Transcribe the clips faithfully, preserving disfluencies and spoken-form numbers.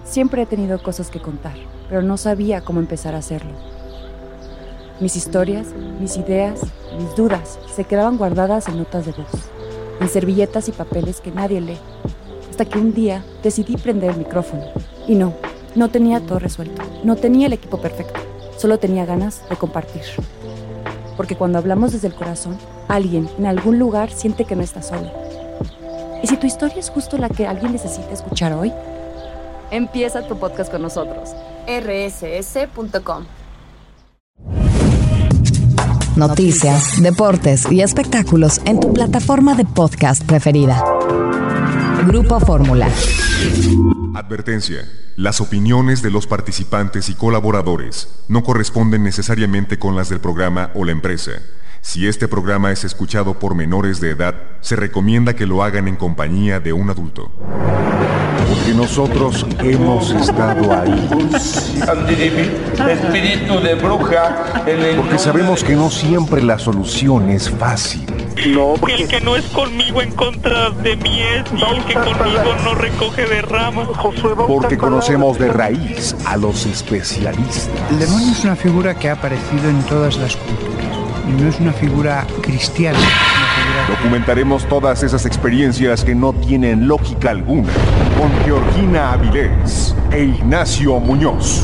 Siempre he tenido cosas que contar, pero no sabía cómo empezar a hacerlo. Mis historias, mis ideas, mis dudas se quedaban guardadas en notas de voz, en servilletas y papeles que nadie lee, hasta que un día decidí prender el micrófono. Y no, no tenía todo resuelto, no tenía el equipo perfecto, solo tenía ganas de compartir. Porque cuando hablamos desde el corazón, alguien en algún lugar siente que no está solo. ¿Y si tu historia es justo la que alguien necesita escuchar hoy? Empieza tu podcast con nosotros. erre ese ese punto com. Noticias, deportes y espectáculos en tu plataforma de podcast preferida. Grupo Fórmula. Advertencia. Las opiniones de los participantes y colaboradores no corresponden necesariamente con las del programa o la empresa. Si este programa es escuchado por menores de edad, se recomienda que lo hagan en compañía de un adulto. Porque nosotros hemos estado ahí. Espíritu de bruja. Porque sabemos que no siempre la solución es fácil. No, porque... El que no es conmigo en contra de mí es, y el que conmigo no recoge de ramas. Porque conocemos de raíz a los especialistas. El demonio es una figura que ha aparecido en todas las culturas. Y no es una figura cristiana. Es una figura... Documentaremos todas esas experiencias que no tienen lógica alguna con Georgina Avilés e Ignacio Muñoz.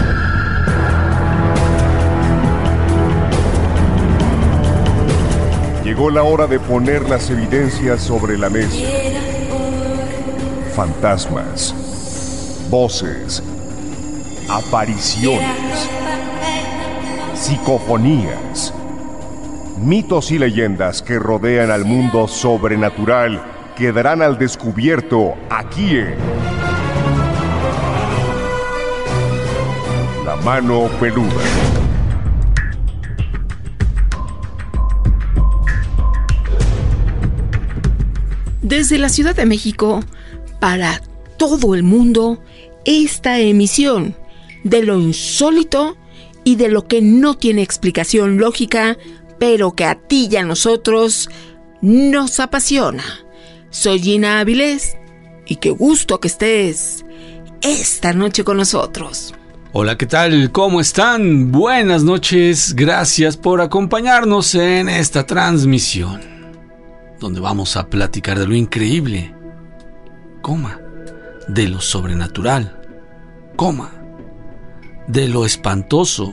Llegó la hora de poner las evidencias sobre la mesa. Fantasmas, voces, apariciones, psicofonías, mitos y leyendas que rodean al mundo sobrenatural quedarán al descubierto aquí en La Mano Peluda. Desde la Ciudad de México, para todo el mundo, esta emisión de lo insólito y de lo que no tiene explicación lógica, pero que a ti y a nosotros nos apasiona. Soy Gina Avilés y qué gusto que estés esta noche con nosotros. Hola, ¿qué tal? ¿Cómo están? Buenas noches, gracias por acompañarnos en esta transmisión, donde vamos a platicar de lo increíble, coma, de lo sobrenatural, coma, de lo espantoso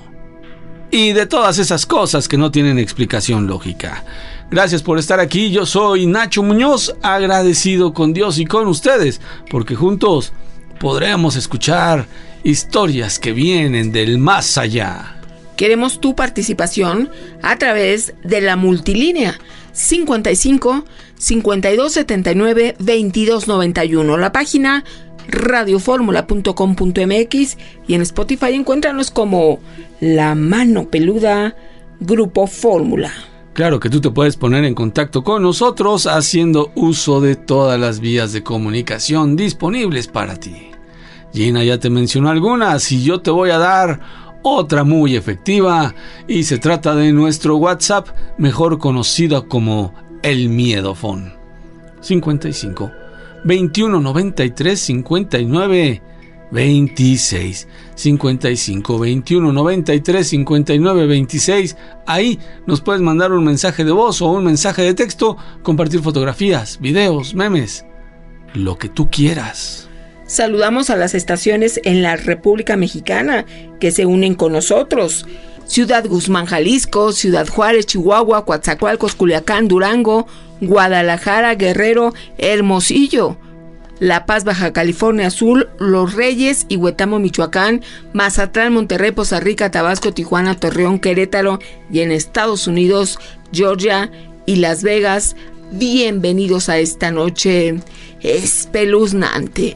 y de todas esas cosas que no tienen explicación lógica. Gracias por estar aquí, yo soy Nacho Muñoz, agradecido con Dios y con ustedes, porque juntos podremos escuchar historias que vienen del más allá. Queremos tu participación a través de la multilínea cincuenta y cinco, cincuenta y dos, setenta y nueve, veintidós noventa y uno, la página radio fórmula punto com punto m x y en Spotify encuéntranos como La Mano Peluda Grupo Fórmula. Claro que tú te puedes poner en contacto con nosotros haciendo uso de todas las vías de comunicación disponibles para ti. Gina ya te mencionó algunas y yo te voy a dar otra muy efectiva, y se trata de nuestro WhatsApp, mejor conocido como el Miedofón. cincuenta y cinco, veintiuno noventa y tres, cincuenta y nueve, veintiséis. cincuenta y cinco, veintiuno noventa y tres, cincuenta y nueve, veintiséis. Ahí nos puedes mandar un mensaje de voz o un mensaje de texto, compartir fotografías, videos, memes, lo que tú quieras. Saludamos a las estaciones en la República Mexicana que se unen con nosotros. Ciudad Guzmán, Jalisco, Ciudad Juárez, Chihuahua, Coatzacoalcos, Culiacán, Durango, Guadalajara, Guerrero, Hermosillo, La Paz, Baja California Sur, Los Reyes y Huetamo, Michoacán, Mazatlán, Monterrey, Poza Rica, Tabasco, Tijuana, Torreón, Querétaro y en Estados Unidos, Georgia y Las Vegas. Bienvenidos a esta noche espeluznante.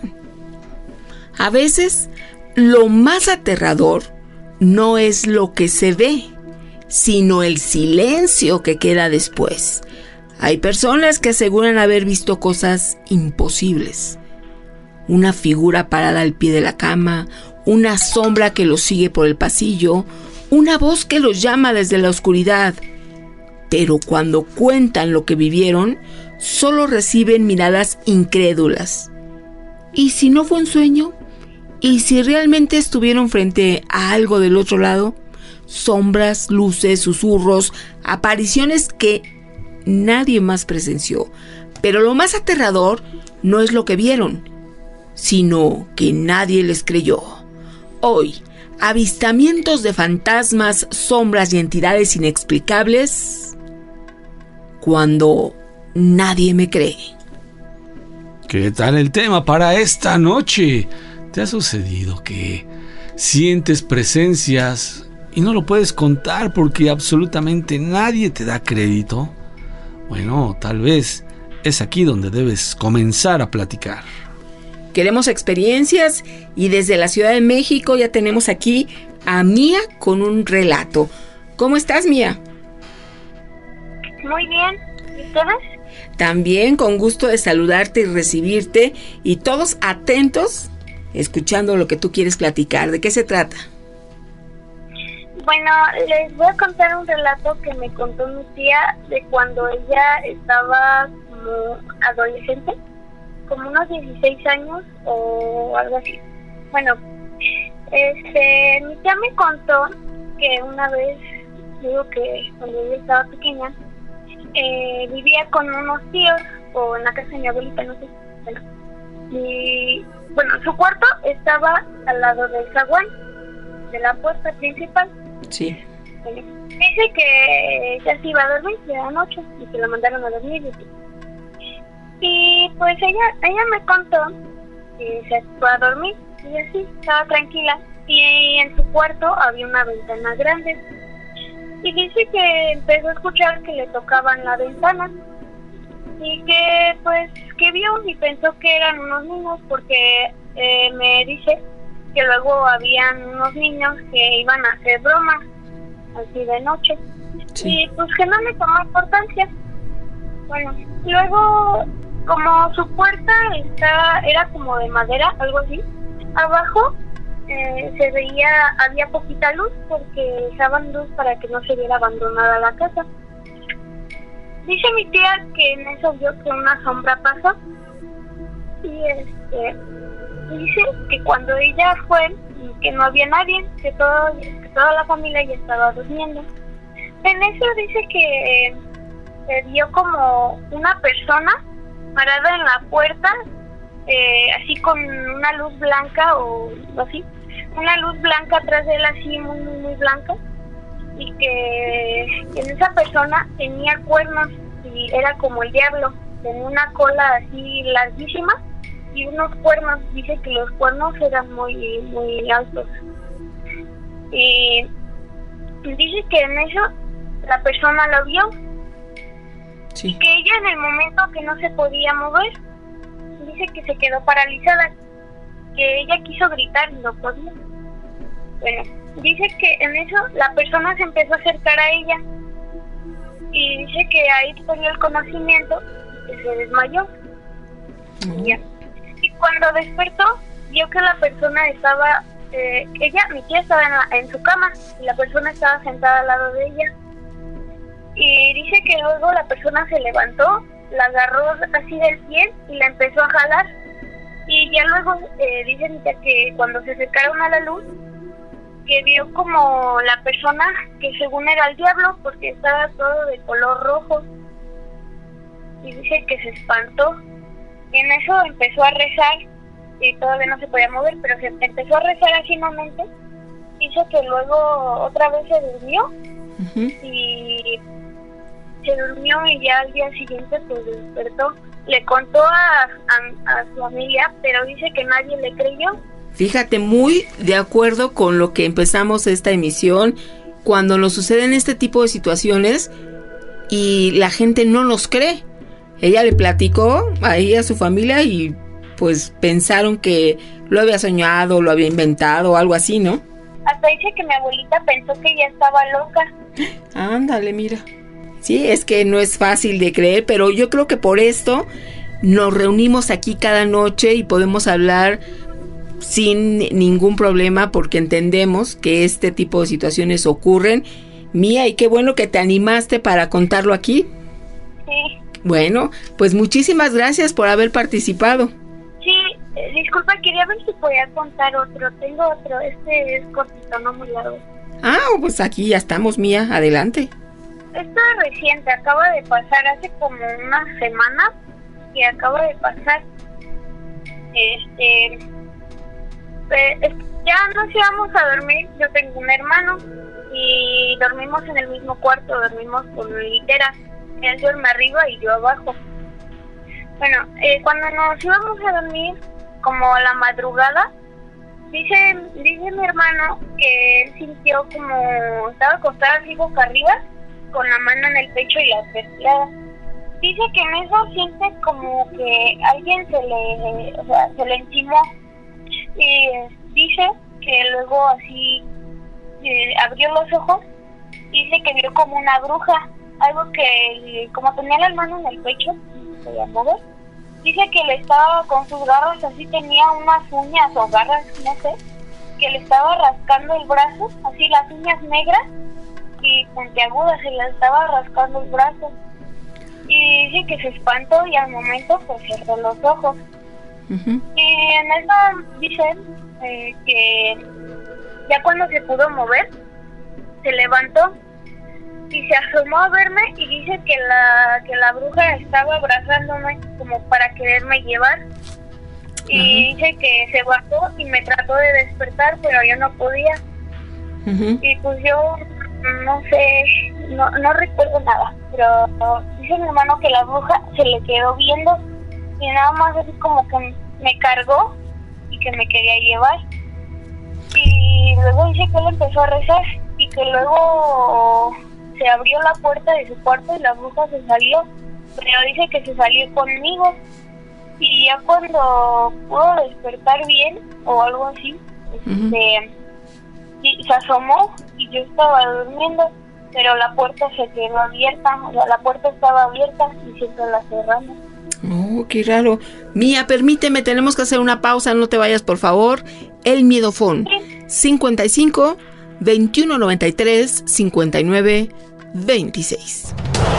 A veces, lo más aterrador no es lo que se ve, sino el silencio que queda después. Hay personas que aseguran haber visto cosas imposibles. Una figura parada al pie de la cama, una sombra que los sigue por el pasillo, una voz que los llama desde la oscuridad. Pero cuando cuentan lo que vivieron, solo reciben miradas incrédulas. ¿Y si no fue un sueño? ¿Y si realmente estuvieron frente a algo del otro lado? Sombras, luces, susurros, apariciones que nadie más presenció. Pero lo más aterrador no es lo que vieron, sino que nadie les creyó. Hoy, avistamientos de fantasmas, sombras y entidades inexplicables cuando nadie me cree. ¿Qué tal el tema para esta noche? ¿Te ha sucedido que sientes presencias y no lo puedes contar porque absolutamente nadie te da crédito? Bueno, tal vez es aquí donde debes comenzar a platicar. Queremos experiencias y desde la Ciudad de México ya tenemos aquí a Mía con un relato. ¿Cómo estás, Mía? Muy bien. ¿Y ustedes? También con gusto de saludarte y recibirte y todos atentos escuchando lo que tú quieres platicar. ¿De qué se trata? Bueno, les voy a contar un relato que me contó mi tía de cuando ella estaba como adolescente, como unos dieciséis años o algo así. Bueno, este, mi tía me contó que una vez, digo que cuando ella estaba pequeña, eh, vivía con unos tíos o en la casa de mi abuelita, no sé. Bueno, y bueno, su cuarto estaba al lado del zaguán, de la puerta principal. Sí. Bueno, dice que ella se iba a dormir de la noche y que la mandaron a dormir. Y pues ella ella me contó que se fue a dormir y así, estaba tranquila. Y en su cuarto había una ventana grande. Y dice que empezó a escuchar que le tocaban la ventana. Y que pues que vio y pensó que eran unos niños porque eh, me dice que luego habían unos niños que iban a hacer bromas así de noche. Sí. Y pues que no le tomó importancia. Bueno, luego como su puerta está era como de madera, algo así, abajo eh, se veía, había poquita luz porque dejaban luz para que no se viera abandonada la casa. Dice mi tía que en eso vio que una sombra pasó y este dice que cuando ella fue que no había nadie, que todo que toda la familia ya estaba durmiendo. En eso dice que se vio como una persona parada en la puerta, eh, así con una luz blanca o así, una luz blanca atrás de él, así muy muy muy blanca, y que, que en esa persona tenía cuernos y era como el diablo, tenía una cola así larguísima y unos cuernos. Dice que los cuernos eran muy muy altos y dice que en eso la persona lo vio. Sí. Y que ella en el momento que no se podía mover, dice que se quedó paralizada, que ella quiso gritar y no podía. Bueno, dice que en eso la persona se empezó a acercar a ella y dice que ahí perdió el conocimiento y que se desmayó. Uh-huh. Ya. Y cuando despertó, vio que la persona estaba, eh, ella, mi tía estaba en, la, en su cama y la persona estaba sentada al lado de ella. Y dice que luego la persona se levantó, la agarró así del pie y la empezó a jalar. Y ya luego eh, dice mi tía que cuando se acercaron a la luz, que vio como la persona que según era el diablo porque estaba todo de color rojo. Y dice que se espantó. Y en eso empezó a rezar y todavía no se podía mover, pero se empezó a rezar así en un momento. Dice que luego otra vez se durmió. Uh-huh. Y se durmió y ya al día siguiente pues despertó. Le contó a, a, a su familia, pero dice que nadie le creyó. Fíjate, muy de acuerdo con lo que empezamos esta emisión, cuando nos suceden este tipo de situaciones y la gente no nos cree. Ella le platicó ahí a su familia y pues pensaron que lo había soñado, lo había inventado o algo así, ¿no? Hasta dice que mi abuelita pensó que ella estaba loca. Ándale, mira. Sí, es que no es fácil de creer, pero yo creo que por esto nos reunimos aquí cada noche y podemos hablar sin ningún problema porque entendemos que este tipo de situaciones ocurren. Mía, y qué bueno que te animaste para contarlo aquí. Sí. Bueno, pues muchísimas gracias por haber participado. Sí, Eh, disculpa, quería ver si podía contar otro. Tengo otro, este es cortito, no muy largo. Ah, pues aquí ya estamos, Mía, adelante. Esto es reciente, acaba de pasar hace como una semana que acaba de pasar. Este, pues, ya nos íbamos a dormir. Yo tengo un hermano y dormimos en el mismo cuarto, dormimos con litera. Él duerme arriba y yo abajo. Bueno, eh, cuando nos íbamos a dormir, como a la madrugada, dice, dice mi hermano que él sintió como estaba acostada así boca arriba, con la mano en el pecho y las respiradas. Dice que en eso siente como que alguien se le, o sea, se le encimó. Y dice que luego así eh, abrió los ojos, dice que vio como una bruja, algo que como tenía la mano en el pecho, se llamó, dice que le estaba con sus garras, así tenía unas uñas o garras, no sé, que le estaba rascando el brazo, así las uñas negras y puntiagudas, se le estaba rascando el brazo. Y dice que se espantó y al momento pues cerró los ojos. Uh-huh. Y en eso dice eh, que ya cuando se pudo mover, se levantó y se asomó a verme y dice que la que la bruja estaba abrazándome como para quererme llevar. Y uh-huh. dice que se guardó y me trató de despertar, pero yo no podía. Uh-huh. Y pues yo no sé, no, no recuerdo nada, pero dice mi hermano que la bruja se le quedó viendo y nada más así como que me cargó y que me quería llevar. Y luego dice que él empezó a rezar y que luego se abrió la puerta de su cuarto y la bruja se salió, pero dice que se salió conmigo. Y ya cuando pudo despertar bien o algo así, uh-huh. este, y se asomó y yo estaba durmiendo, pero la puerta se quedó abierta, o sea, la puerta estaba abierta y siempre la cerramos. Oh, qué raro. Mía, permíteme, tenemos que hacer una pausa, no te vayas, por favor. El Miedofón, sí. cincuenta y cinco, veintiuno noventa y tres, cincuenta y nueve, veintiséis.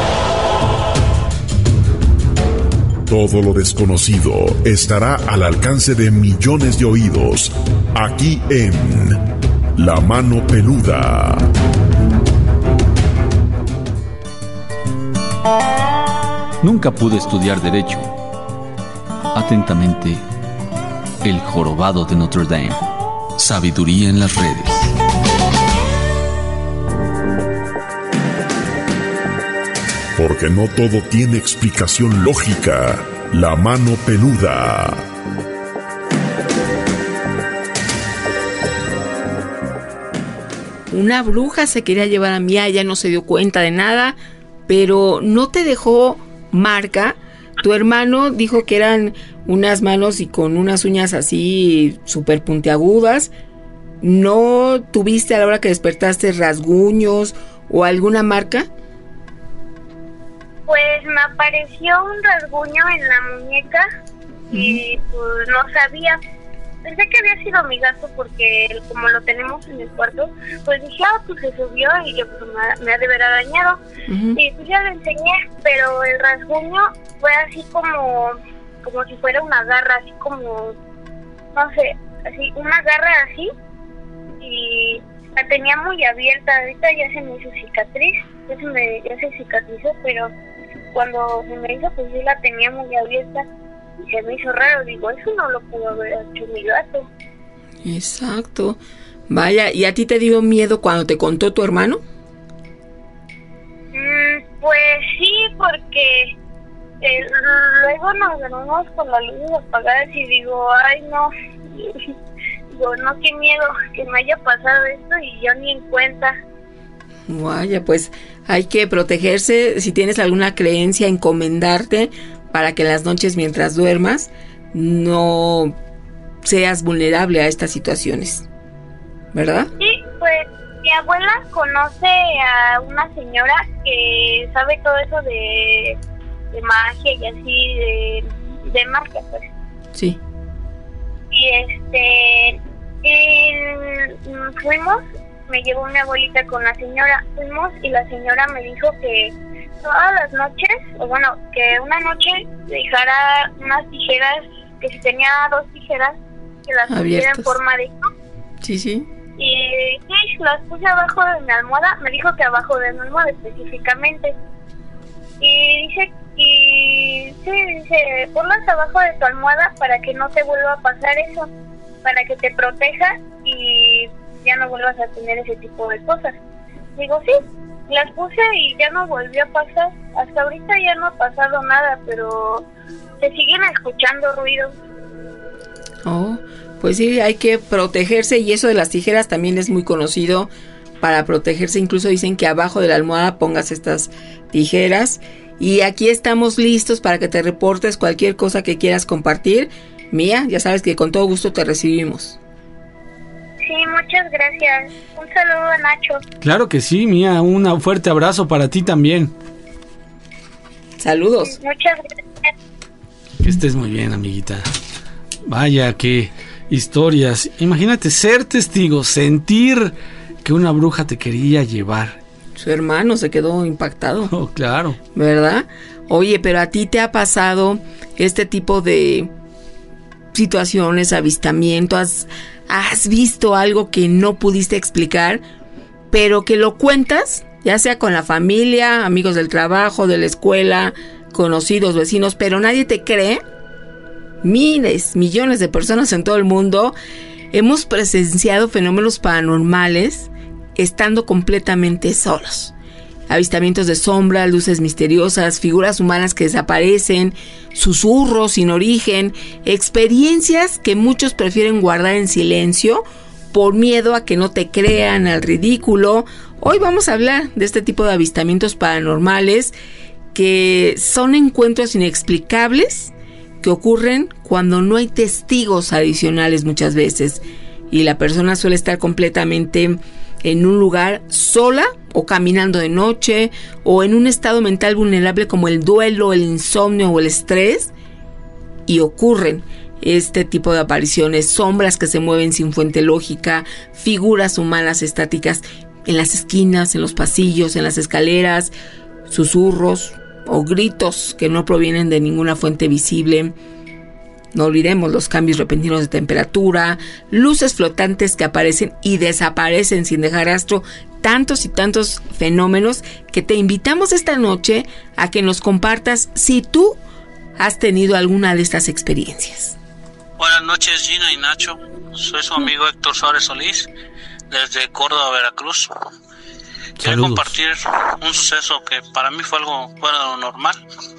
Todo lo desconocido estará al alcance de millones de oídos, aquí en La Mano Peluda. Nunca pude estudiar Derecho. Atentamente, el jorobado de Notre Dame. Sabiduría en las redes. Porque no todo tiene explicación lógica. La Mano Peluda. Una bruja se quería llevar a Mía, ella no se dio cuenta de nada, pero no te dejó marca. Tu hermano dijo que eran unas manos y con unas uñas así súper puntiagudas. ¿No tuviste a la hora que despertaste rasguños o alguna marca? Pues me apareció un rasguño en la muñeca y pues no sabía. Pensé que había sido mi gato porque como lo tenemos en el cuarto, pues dije, ah, pues se subió y yo pues me, me ha de haber dañado. Uh-huh. Y pues ya le enseñé, pero el rasguño fue así como, como si fuera una garra, así como, no sé, así, una garra así, y la tenía muy abierta. Ahorita ya se me hizo cicatriz, ya se, me, ya se cicatrizó, pero cuando se me hizo, pues sí la tenía muy abierta. Y se me hizo raro, digo, eso no lo pudo haber hecho mi gato. Exacto. Vaya, ¿y a ti te dio miedo cuando te contó tu hermano? Mm, pues sí, porque eh, luego nos dormimos con las luces apagadas y digo, ay no, digo, no, qué miedo que me haya pasado esto y yo ni en cuenta. Vaya, pues hay que protegerse. Si tienes alguna creencia, encomendarte para que en las noches mientras duermas no seas vulnerable a estas situaciones, ¿verdad? Sí, pues mi abuela conoce a una señora que sabe todo eso de, de magia y así, de, de magia, pues. Sí. Y este, y fuimos, me llevó mi abuelita con la señora, fuimos y la señora me dijo que todas las noches, o bueno, que una noche dejara unas tijeras que si tenía dos tijeras, que las pusiera en forma de cruz. Sí, sí. Y sí, las puse abajo de mi almohada. Me dijo que abajo de mi almohada específicamente. Y dice, y sí, dice, ponlas abajo de tu almohada para que no te vuelva a pasar eso, para que te proteja y ya no vuelvas a tener ese tipo de cosas. Digo, sí, las puse y ya no volvió a pasar. Hasta ahorita ya no ha pasado nada, pero se siguen escuchando ruidos. Oh, pues sí, hay que protegerse, y eso de las tijeras también es muy conocido para protegerse. Incluso dicen que abajo de la almohada pongas estas tijeras. Y aquí estamos listos para que te reportes cualquier cosa que quieras compartir. Mía, ya sabes que con todo gusto te recibimos. Sí, muchas gracias. Un saludo a Nacho. Claro que sí, Mía, un fuerte abrazo para ti también. Saludos. Muchas gracias. Que estés muy bien, amiguita. Vaya, qué historias. Imagínate ser testigo, sentir que una bruja te quería llevar. Su hermano se quedó impactado. Oh, claro. ¿Verdad? Oye, pero a ti te ha pasado este tipo de situaciones, avistamientos, has, has visto algo que no pudiste explicar, pero que lo cuentas, ya sea con la familia, amigos del trabajo, de la escuela, conocidos, vecinos, pero nadie te cree. Miles, millones de personas en todo el mundo hemos presenciado fenómenos paranormales estando completamente solos. Avistamientos de sombras, luces misteriosas, figuras humanas que desaparecen, susurros sin origen, experiencias que muchos prefieren guardar en silencio por miedo a que no te crean, al ridículo. Hoy vamos a hablar de este tipo de avistamientos paranormales que son encuentros inexplicables que ocurren cuando no hay testigos adicionales muchas veces y la persona suele estar completamente en un lugar sola o caminando de noche o en un estado mental vulnerable como el duelo, el insomnio o el estrés, y ocurren este tipo de apariciones, sombras que se mueven sin fuente lógica, figuras humanas estáticas en las esquinas, en los pasillos, en las escaleras, susurros o gritos que no provienen de ninguna fuente visible. No olvidemos los cambios repentinos de temperatura, luces flotantes que aparecen y desaparecen sin dejar rastro, tantos y tantos fenómenos que te invitamos esta noche a que nos compartas si tú has tenido alguna de estas experiencias. Buenas noches, Gina y Nacho. Soy su amigo Héctor Suárez Solís, desde Córdoba, Veracruz. Quiero compartir un suceso que para mí fue algo fuera de lo normal.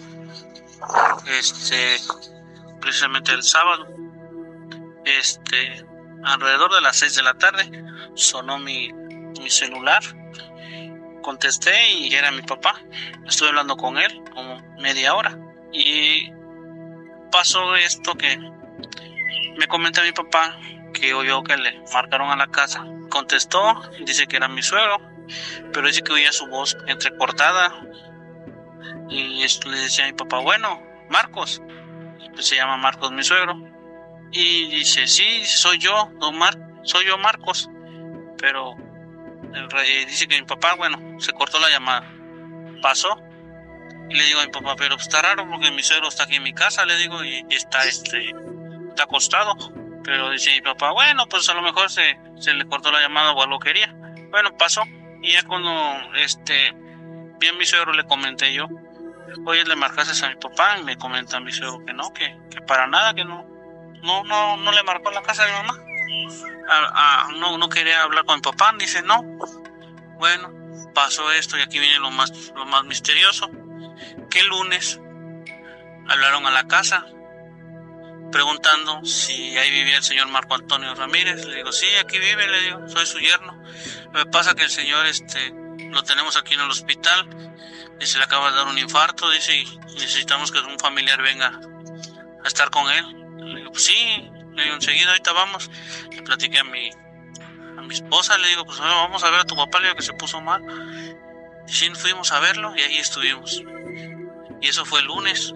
Este... precisamente el sábado, este, alrededor de las seis de la tarde, sonó mi, mi celular, contesté y era mi papá. Estuve hablando con él como media hora y pasó esto que me comenta mi papá que oyó que le marcaron a la casa. Contestó, dice que era mi suegro, pero dice que oía su voz entrecortada y esto le decía a mi papá, bueno, Marcos, se llama Marcos mi suegro, y dice, sí, soy yo, don Mar, soy yo Marcos, pero el rey, dice que mi papá, bueno, se cortó la llamada, pasó, y le digo a mi papá, pero está raro porque mi suegro está aquí en mi casa, le digo, y está este, está acostado, pero dice mi papá, bueno, pues a lo mejor se, se le cortó la llamada o algo quería, bueno, pasó, y ya cuando este, vi a mi suegro le comenté yo, oye, le marcaste a mi papá, y me comenta a mi suegro que no, que, que para nada, que no, no, no, no le marcó en la casa de mi mamá, a, a, no, no quería hablar con mi papá, dice no. Bueno, pasó esto y aquí viene lo más, lo más misterioso, que el lunes hablaron a la casa preguntando si ahí vivía el señor Marco Antonio Ramírez. Le digo, sí, aquí vive, le digo, soy su yerno. Lo que pasa que el señor este lo tenemos aquí en el hospital, dice, le acaba de dar un infarto, dice, y necesitamos que un familiar venga a estar con él. Le digo, pues sí, le digo, enseguida, ahorita vamos. Le platiqué a mi, a mi esposa, le digo, pues vamos a ver a tu papá, le digo que se puso mal. Y sí, fuimos a verlo y ahí estuvimos. Y eso fue el lunes.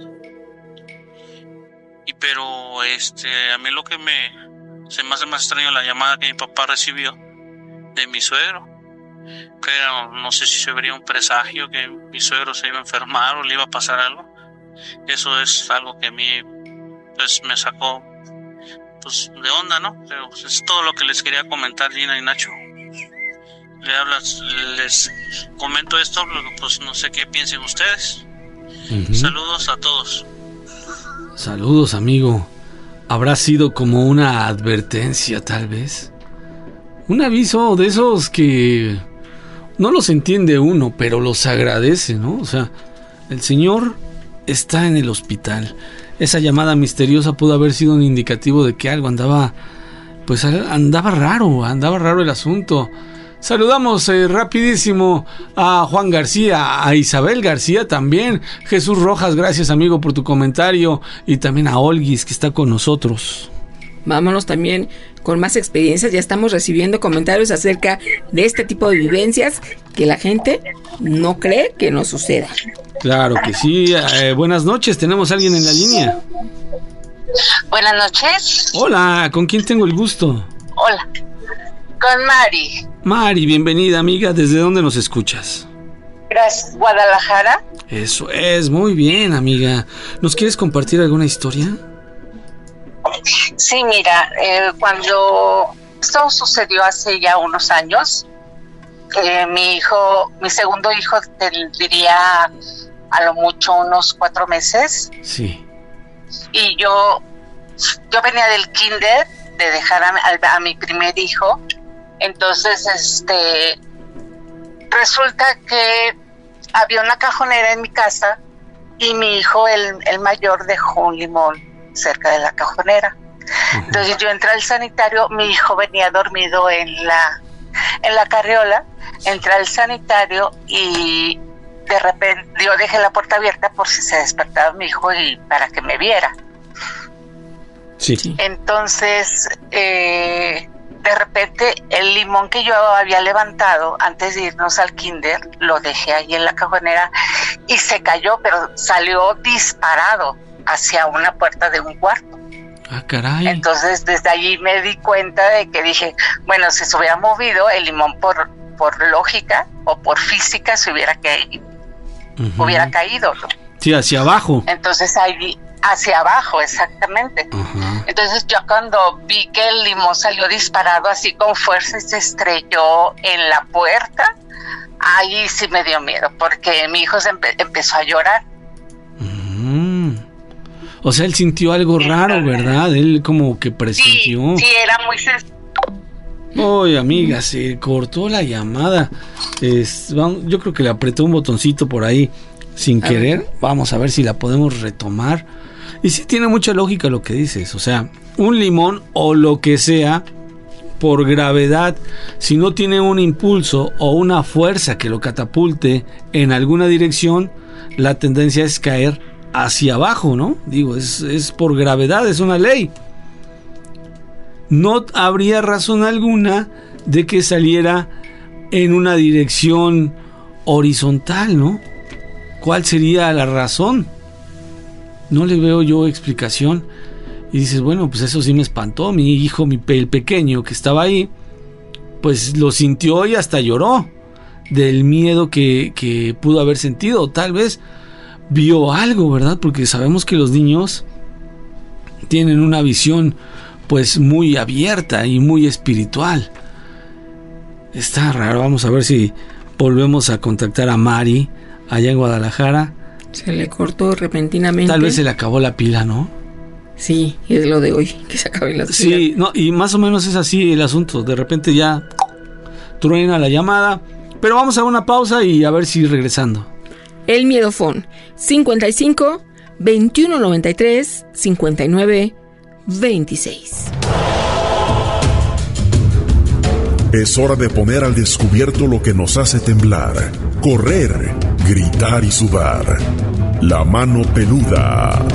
Y pero, este, a mí lo que me, se me hace más extraño la llamada que mi papá recibió de mi suegro. Que era, no sé si se vería un presagio que mi suegro se iba a enfermar o le iba a pasar algo. Eso es algo que a mí pues me sacó pues de onda, ¿no? Pero pues, es todo lo que les quería comentar, Gina y Nacho. Le hablas, les comento esto, pues no sé qué piensen ustedes. Uh-huh. Saludos a todos. Saludos, amigo. ¿Habrá sido como una advertencia, tal vez? Un aviso de esos que no los entiende uno, pero los agradece, ¿no? O sea, el señor está en el hospital. Esa llamada misteriosa pudo haber sido un indicativo de que algo andaba, pues andaba raro, andaba raro el asunto. Saludamos eh, rapidísimo a Juan García, a Isabel García también. Jesús Rojas, gracias amigo por tu comentario. Y también a Olguis, que está con nosotros. Vámonos también con más experiencias. Ya estamos recibiendo comentarios acerca de este tipo de vivencias que la gente no cree que nos suceda. Claro que sí. Eh, buenas noches, tenemos a alguien en la línea. Buenas noches. Hola, ¿con quién tengo el gusto? Hola, con Mari. Mari, bienvenida amiga, ¿desde dónde nos escuchas? Gracias, Guadalajara. Eso es, muy bien amiga. ¿Nos quieres compartir alguna historia? Sí, mira, eh, cuando esto sucedió hace ya unos años, eh, mi hijo, mi segundo hijo tendría a lo mucho unos cuatro meses. Sí. Y yo, yo venía del kinder de dejar a, a mi primer hijo. Entonces, este, resulta que había una cajonera en mi casa y mi hijo, el, el mayor, dejó un limón cerca de la cajonera. Uh-huh. Entonces yo entré al sanitario, mi hijo venía dormido en la, en la carriola, entré al sanitario y de repente yo dejé la puerta abierta por si se despertaba mi hijo y para que me viera. Sí. Entonces, eh... de repente el limón que yo había levantado antes de irnos al kinder lo dejé ahí en la cajonera y se cayó, pero salió disparado hacia una puerta de un cuarto. Ah, caray. Entonces desde allí me di cuenta de que dije, bueno, si se hubiera movido el limón por, por lógica o por física se hubiera, que, uh-huh. hubiera caído, ¿no? Sí, hacia abajo. Entonces ahí hacia abajo, exactamente. Uh-huh. Entonces yo cuando vi que el limón salió disparado así con fuerza y se estrelló en la puerta, ahí sí me dio miedo, porque mi hijo se empe- empezó a llorar. Uh-huh. O sea, él sintió algo sí, raro, ¿verdad? Él como que presintió. Sí, sí, era muy sencillo. Oye, amiga, se cortó la llamada. Es, vamos, yo creo que le apretó un botoncito por ahí sin a querer. Ver. Vamos a ver si la podemos retomar. Y sí tiene mucha lógica lo que dices, o sea, un limón o lo que sea, por gravedad, si no tiene un impulso o una fuerza que lo catapulte en alguna dirección, la tendencia es caer hacia abajo, ¿no? Digo, es, es por gravedad, es una ley. No habría razón alguna de que saliera en una dirección horizontal, ¿no? ¿Cuál sería la razón? No le veo yo explicación. Y dices, bueno, pues eso sí me espantó. Mi hijo, mi pe- el pequeño que estaba ahí, pues lo sintió y hasta lloró del miedo que, que pudo haber sentido. Tal vez vio algo, ¿verdad? Porque sabemos que los niños tienen una visión pues muy abierta y muy espiritual. Está raro. Vamos a ver si volvemos a contactar a Mari allá en Guadalajara. Se le cortó repentinamente. Tal vez se le acabó la pila, ¿no? Sí, es lo de hoy, que se acaben las pilas. Sí, no, y más o menos es así el asunto. De repente ya truena la llamada. Pero vamos a una pausa y a ver si regresando. El Miedofón, cincuenta y cinco, veintiuno noventa y tres, cincuenta y nueve, veintiséis. Es hora de poner al descubierto lo que nos hace temblar, correr, gritar y sudar. La mano peluda.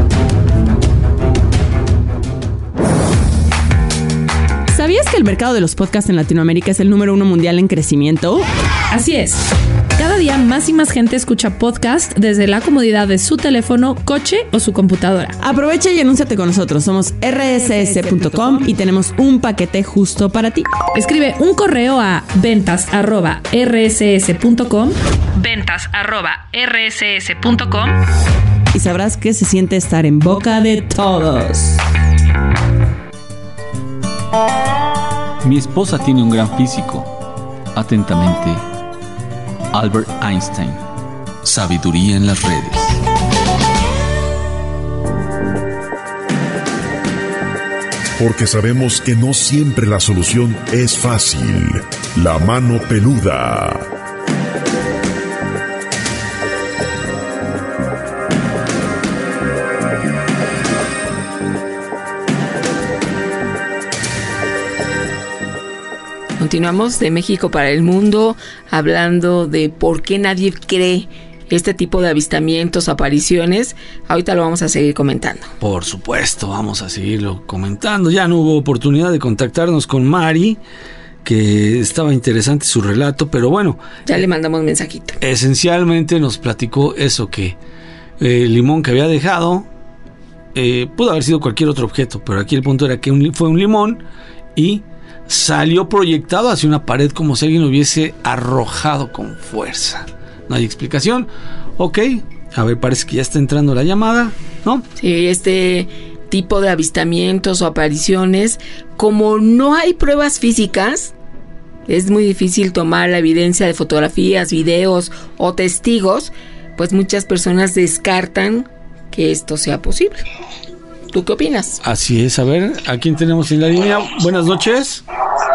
¿Sabías que el mercado de los podcasts en Latinoamérica es el número uno mundial en crecimiento? Así es. Cada día más y más gente escucha podcast desde la comodidad de su teléfono, coche o su computadora. Aprovecha y anúnciate con nosotros. Somos erre ese ese punto com y tenemos un paquete justo para ti. Escribe un correo a ventas arroba erre ese ese punto com, ventas arroba erre ese ese punto com y sabrás qué se siente estar en boca de todos. Mi esposa tiene un gran físico. Atentamente, Albert Einstein. Sabiduría en las redes. Porque sabemos que no siempre la solución es fácil. La mano peluda. Continuamos de México para el mundo, hablando de por qué nadie cree este tipo de avistamientos, apariciones. Ahorita lo vamos a seguir comentando. Por supuesto, vamos a seguirlo comentando. Ya no hubo oportunidad de contactarnos con Mari, que estaba interesante su relato, pero bueno. Ya le mandamos mensajito. Esencialmente nos platicó eso, que eh, el limón que había dejado eh, pudo haber sido cualquier otro objeto, pero aquí el punto era que un, fue un limón y salió proyectado hacia una pared como si alguien lo hubiese arrojado con fuerza. No hay explicación. Ok, a ver, parece que ya está entrando la llamada, ¿no? Sí, este tipo de avistamientos o apariciones, como no hay pruebas físicas, es muy difícil tomar la evidencia de fotografías, videos o testigos, pues muchas personas descartan que esto sea posible. ¿Tú qué opinas? Así es, a ver, ¿a quién tenemos en la línea? Buenas noches.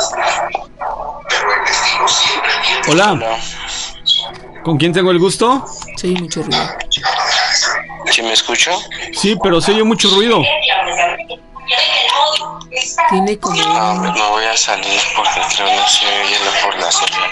Hola. Hola. ¿Con quién tengo el gusto? Sí, mucho ruido. ¿Sí me escucho? Sí, pero se oye mucho ruido. Tiene como... No, me voy a salir porque creo no se oye por la señal.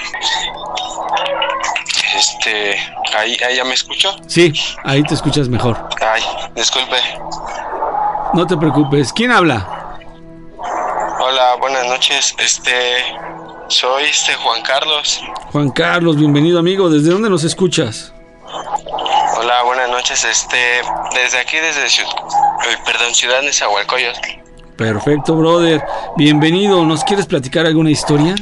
Este... ¿ahí, ¿Ahí ya me escucho? Sí, ahí te escuchas mejor. Ay, disculpe. No te preocupes. ¿Quién habla? Hola, buenas noches. Este... Soy este Juan Carlos. Juan Carlos, bienvenido amigo. ¿Desde dónde nos escuchas? Hola, buenas noches. Este, desde aquí, desde Ciudad, eh, perdón, Ciudad Nezahualcóyotl. Perfecto, brother. Bienvenido. ¿Nos quieres platicar alguna historia?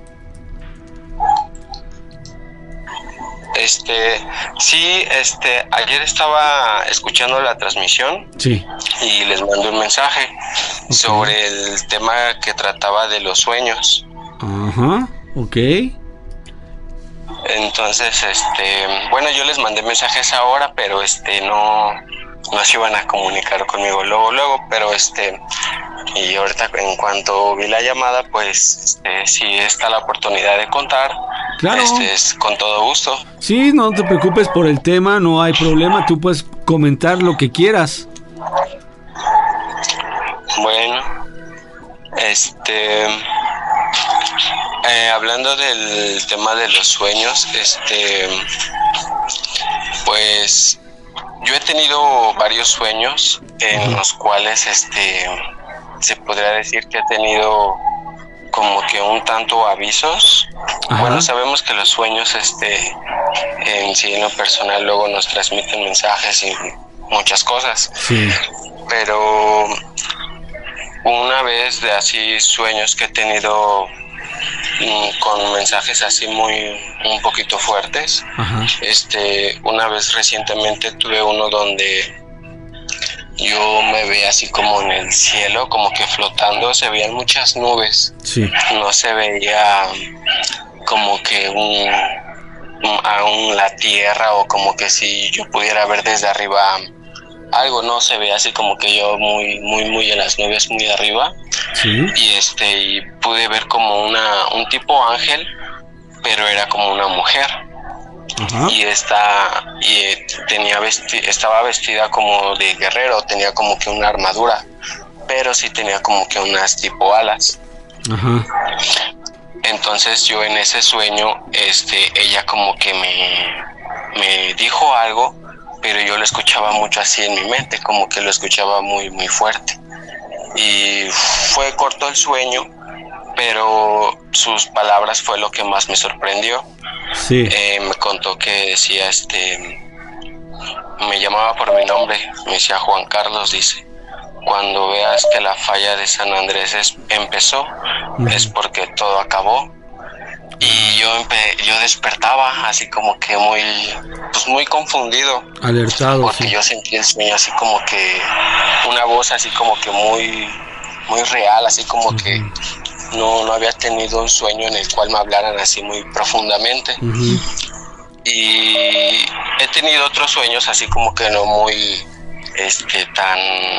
Este, sí, este, ayer estaba escuchando la transmisión. Sí. Y les mandé un mensaje okay. sobre el tema que trataba de los sueños. Ajá, ok. Entonces, este, bueno, yo les mandé mensajes ahora, pero este, no, no se iban a comunicar conmigo luego, luego, pero este, y ahorita en cuanto vi la llamada, pues, este, si está la oportunidad de contar, claro. Este, es con todo gusto. Sí, no te preocupes por el tema, no hay problema, tú puedes comentar lo que quieras. Bueno, este... Eh, hablando del tema de los sueños, este, pues yo he tenido varios sueños en los cuales, este, se podría decir que he tenido como que un tanto avisos. Ajá. Bueno, sabemos que los sueños, este, en sí en lo personal luego nos transmiten mensajes y muchas cosas. Sí. Pero una vez de así sueños que he tenido con mensajes así muy un poquito fuertes. Ajá. Este, una vez recientemente tuve uno donde yo me veía así como en el cielo, como que flotando, se veían muchas nubes. Sí. No se veía como que un, un aún la tierra o como que si yo pudiera ver desde arriba algo, no se veía así como que yo muy muy muy en las nubes, muy arriba. Sí. Y este y pude ver como una un tipo ángel, pero era como una mujer. Ajá. Y esta y tenía vesti, estaba vestida como de guerrero, tenía como que una armadura, pero sí tenía como que unas tipo alas. Ajá. Entonces yo en ese sueño, este, ella como que me, me dijo algo, pero yo lo escuchaba mucho así en mi mente, como que lo escuchaba muy muy fuerte. Y fue corto el sueño, pero sus palabras fue lo que más me sorprendió. Sí. Eh, me contó que decía, este, me llamaba por mi nombre, me decía Juan Carlos, dice, cuando veas que la falla de San Andrés es, empezó, uh-huh. es porque todo acabó. y yo empe- yo despertaba así como que muy, pues muy confundido. Alertado. Porque sí. yo sentí el sueño así como que una voz así como que muy, muy real, así como uh-huh. que no, no había tenido un sueño en el cual me hablaran así muy profundamente. Uh-huh. Y he tenido otros sueños así como que no muy, este, tan,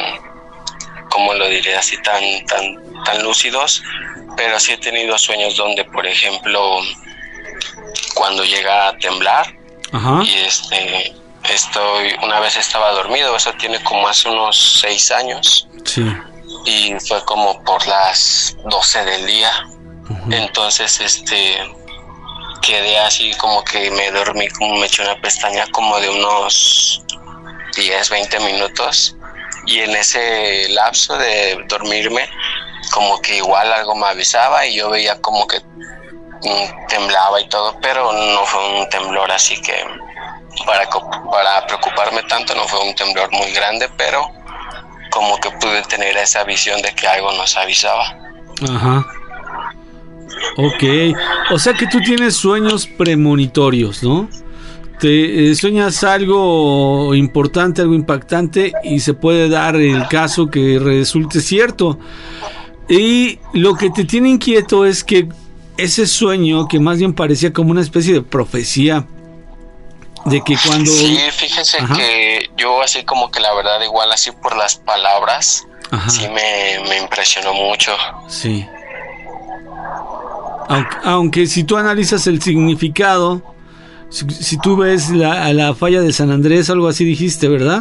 ¿cómo lo diré? Así tan, tan, tan lúcidos, pero sí he tenido sueños donde, por ejemplo, cuando llega a temblar, uh-huh. y este, estoy, una vez estaba dormido, eso tiene como hace unos seis años, sí. y fue como por las doce del día, uh-huh. entonces, este... quedé así como que me dormí, como me eché una pestaña como de unos diez, veinte minutos, y en ese lapso de dormirme como que igual algo me avisaba y yo veía como que mm, temblaba y todo, pero no fue un temblor así que para, para preocuparme tanto, no fue un temblor muy grande, pero como que pude tener esa visión de que algo nos avisaba. Ajá. Ok, o sea que tú tienes sueños premonitorios, ¿no? Te eh, sueñas algo importante, algo impactante, y se puede dar el caso que resulte cierto. Y lo que te tiene inquieto es que ese sueño, que más bien parecía como una especie de profecía, de que cuando... Sí, fíjese Ajá. que yo así como que la verdad igual así por las palabras, Ajá. sí me, me impresionó mucho. Sí. Aunque, aunque si tú analizas el significado, si, si tú ves la, la falla de San Andrés, algo así dijiste, ¿verdad?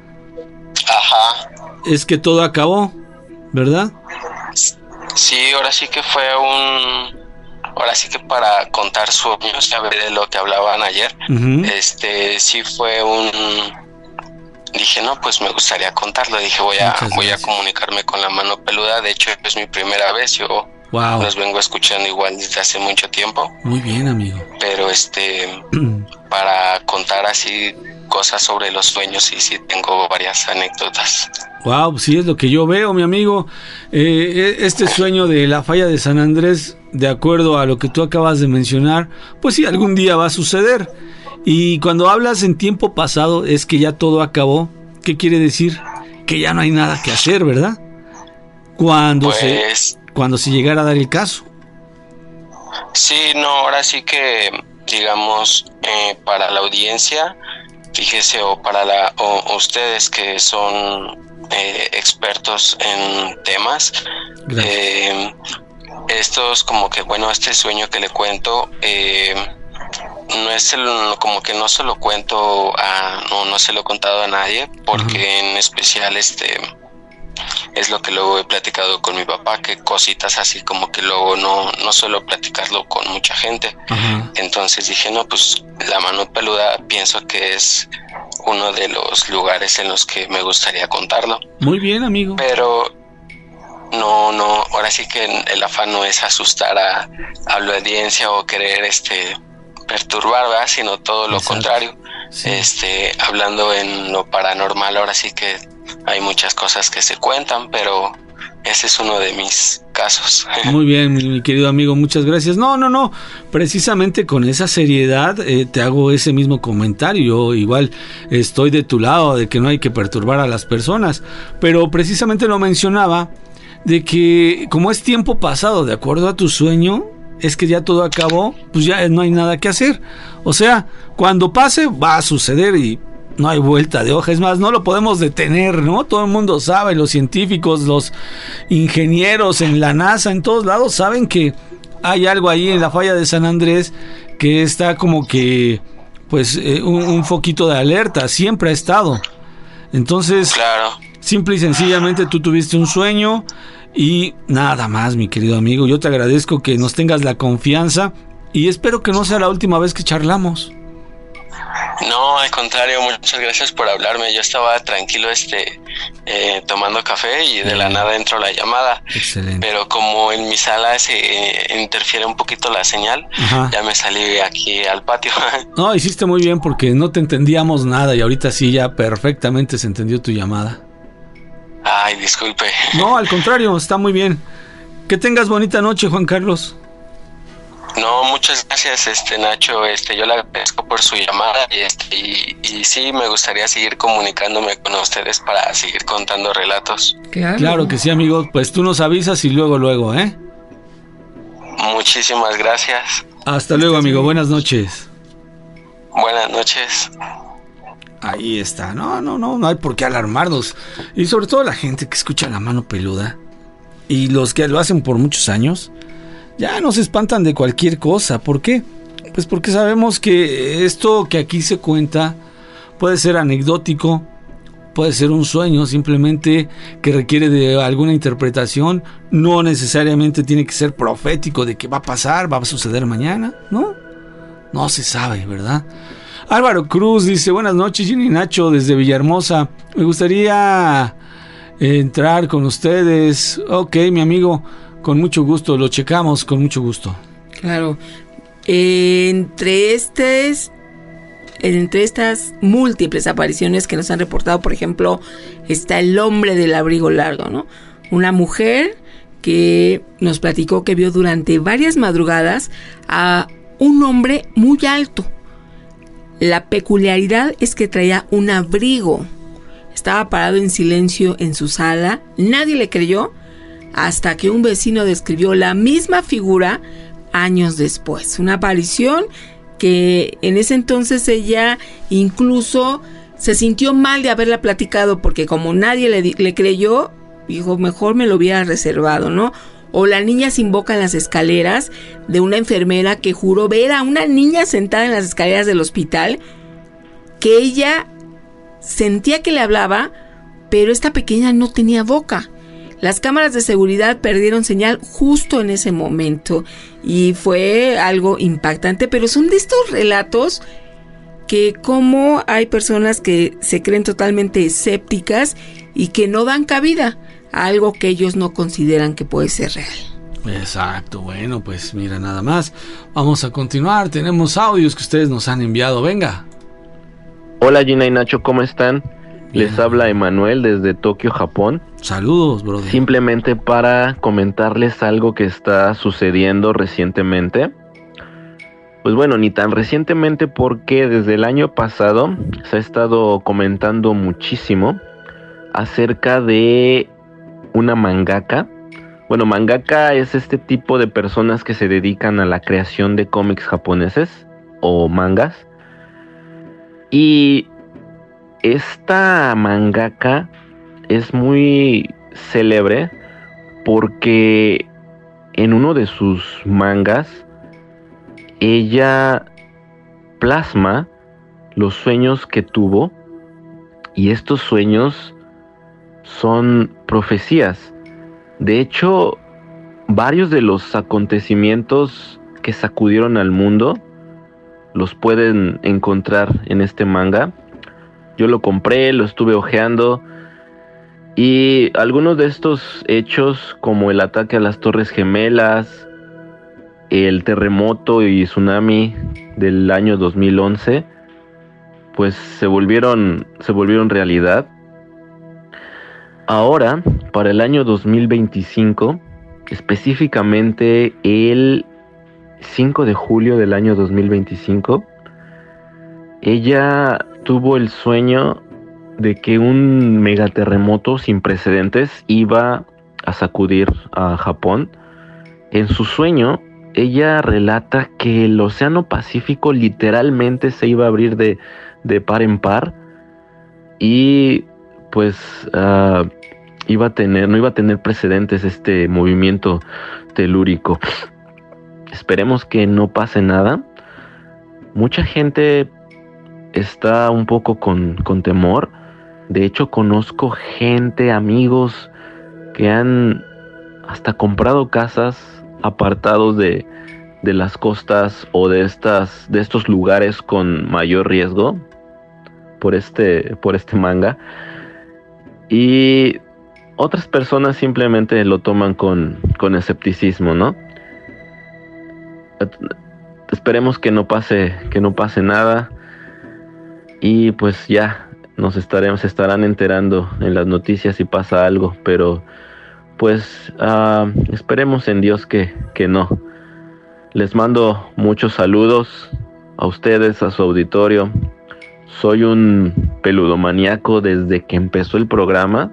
Ajá. Es que todo acabó, ¿verdad? Sí, ahora sí que fue un... Ahora sí que para contar sueños, ya de lo que hablaban ayer, uh-huh. este sí fue un... Dije, no, pues me gustaría contarlo. Dije, voy a, voy a comunicarme con la mano peluda. De hecho, es mi primera vez, yo... Wow. Los vengo escuchando igual desde hace mucho tiempo. Muy bien, amigo. Pero este, para contar así cosas sobre los sueños, sí, sí tengo varias anécdotas. Wow, sí es lo que yo veo, mi amigo. Eh, este sueño de la falla de San Andrés, de acuerdo a lo que tú acabas de mencionar, pues sí, algún día va a suceder. Y cuando hablas en tiempo pasado, es que ya todo acabó. ¿Qué quiere decir? Que ya no hay nada que hacer, ¿verdad? Cuando pues... se... cuando se llegara a dar el caso. Sí, no, ahora sí que, digamos, eh, para la audiencia, fíjese, o para la o, ustedes que son eh, expertos en temas, eh, estos como que, bueno, este sueño que le cuento, eh, no es el, como que no se lo cuento a, no, no se lo he contado a nadie, porque uh-huh. en especial este... es lo que luego he platicado con mi papá, que cositas así como que luego no, no suelo platicarlo con mucha gente. Uh-huh. Entonces dije, no, pues la mano peluda pienso que es uno de los lugares en los que me gustaría contarlo. Muy bien, amigo. Pero no, no, ahora sí que el afán no es asustar a, a la audiencia o querer este perturbar, ¿verdad? Sino todo lo Exacto. contrario. Sí. Este, hablando en lo paranormal, ahora sí que hay muchas cosas que se cuentan, pero ese es uno de mis casos. Muy bien, mi, mi querido amigo, muchas gracias. No, no, no, precisamente con esa seriedad eh, te hago ese mismo comentario. Yo igual estoy de tu lado, de que no hay que perturbar a las personas, pero precisamente lo mencionaba, de que como es tiempo pasado, de acuerdo a tu sueño, es que ya todo acabó, pues ya no hay nada que hacer. O sea, cuando pase va a suceder y no hay vuelta de hoja. Es más, no lo podemos detener, ¿no? Todo el mundo sabe, los científicos, los ingenieros en la NASA, en todos lados saben que hay algo ahí en la falla de San Andrés que está como que, pues, eh, un, un foquito de alerta, siempre ha estado. Entonces, claro. Simple y sencillamente tú tuviste un sueño y nada más, mi querido amigo. Yo te agradezco que nos tengas la confianza y espero que no sea la última vez que charlamos. No, al contrario, muchas gracias por hablarme. Yo estaba tranquilo este eh, tomando café y de Bien. la nada entró la llamada. Excelente. Pero como en mi sala se eh, interfiere un poquito la señal, Ajá. ya me salí aquí al patio. No, hiciste muy bien porque no te entendíamos nada y ahorita sí ya perfectamente se entendió tu llamada. Ay, disculpe. No, al contrario, está muy bien. Que tengas bonita noche, Juan Carlos. No, muchas gracias, este Nacho, este yo le agradezco por su llamada y este y, y sí me gustaría seguir comunicándome con ustedes para seguir contando relatos. Claro. Claro que sí, amigo, pues tú nos avisas y luego luego, ¿eh? Muchísimas gracias. Hasta luego, amigo, buenas noches. Buenas noches. Ahí está, no, no, no, no hay por qué alarmarnos. Y sobre todo la gente que escucha La Mano Peluda y los que lo hacen por muchos años, ya no se espantan de cualquier cosa. ¿Por qué? Pues porque sabemos que esto que aquí se cuenta puede ser anecdótico, puede ser un sueño simplemente que requiere de alguna interpretación, no necesariamente tiene que ser profético de que va a pasar, va a suceder mañana, ¿no? No se sabe, ¿verdad? Álvaro Cruz dice, buenas noches, Gina y Nacho, desde Villahermosa. Me gustaría entrar con ustedes. Ok, mi amigo, con mucho gusto, lo checamos con mucho gusto. Claro. Eh, entre estas, entre estas múltiples apariciones que nos han reportado, por ejemplo, está el hombre del abrigo largo, ¿no? Una mujer que nos platicó que vio durante varias madrugadas a un hombre muy alto. La peculiaridad es que traía un abrigo. Estaba parado en silencio en su sala. Nadie le creyó hasta que un vecino describió la misma figura años después. Una aparición que en ese entonces ella incluso se sintió mal de haberla platicado porque como nadie le, le creyó, dijo, mejor me lo hubiera reservado, ¿no? O la niña se invoca en las escaleras de una enfermera que juró ver a una niña sentada en las escaleras del hospital, que ella sentía que le hablaba, pero esta pequeña no tenía boca. Las cámaras de seguridad perdieron señal justo en ese momento y fue algo impactante, pero son de estos relatos que como hay personas que se creen totalmente escépticas y que no dan cabida a algo que ellos no consideran que puede ser real. Exacto, bueno, pues mira, nada más. Vamos a continuar, tenemos audios que ustedes nos han enviado, venga. Hola Gina y Nacho, ¿cómo están? Bien. Les habla Emanuel desde Tokio, Japón. Saludos, brother. Simplemente para comentarles algo que está sucediendo recientemente. Pues bueno, ni tan recientemente porque desde el año pasado se ha estado comentando muchísimo acerca de una mangaka. Bueno, mangaka es este tipo de personas que se dedican a la creación de cómics japoneses o mangas. Y esta mangaka es muy célebre porque en uno de sus mangas ella plasma los sueños que tuvo y estos sueños son profecías. De hecho, varios de los acontecimientos que sacudieron al mundo los pueden encontrar en este manga. Yo lo compré, lo estuve hojeando y algunos de estos hechos, como el ataque a las Torres Gemelas, el terremoto y tsunami del año dos mil once, pues se volvieron, se volvieron realidad. Ahora, para el año dos mil veinticinco, específicamente el cinco de julio del año dos mil veinticinco, ella tuvo el sueño de que un megaterremoto sin precedentes iba a sacudir a Japón. En su sueño, ella relata que el Océano Pacífico literalmente se iba a abrir de, de par en par y pues uh, iba a tener, no iba a tener precedentes este movimiento telúrico. Esperemos que no pase nada. Mucha gente está un poco con, con temor. De hecho, conozco gente, amigos, que han hasta comprado casas apartados de, de las costas o de estas, de estos lugares con mayor riesgo por este, por este manga. Y otras personas simplemente lo toman con, con escepticismo, ¿no? Esperemos que no pase, que no pase nada. Y pues ya nos estaremos, se estarán enterando en las noticias si pasa algo. Pero pues uh, esperemos en Dios que, que no. Les mando muchos saludos a ustedes, a su auditorio. Soy un peludomaníaco desde que empezó el programa.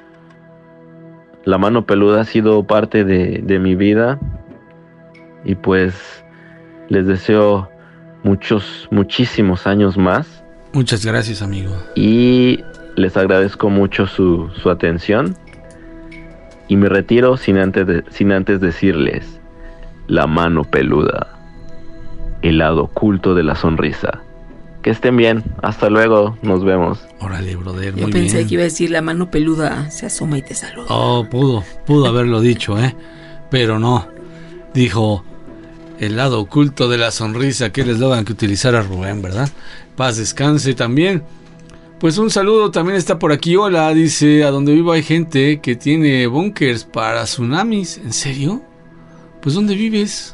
La mano peluda ha sido parte de, de mi vida. Y pues les deseo muchos, muchísimos años más. Muchas gracias, amigo. Y les agradezco mucho su, su atención. Y me retiro sin antes, de, sin antes decirles: la mano peluda, el lado oculto de la sonrisa. Que estén bien, hasta luego, nos vemos. Órale, brother, Yo muy pensé bien. que iba a decir la mano peluda se asoma y te saluda. Oh, pudo, pudo haberlo dicho, ¿eh? Pero no. Dijo el lado oculto de la sonrisa, que es el eslogan que utilizara Rubén, ¿verdad? Paz descanse también. Pues un saludo también está por aquí. Hola, dice: a donde vivo hay gente que tiene búnkers para tsunamis. ¿En serio? Pues ¿dónde vives?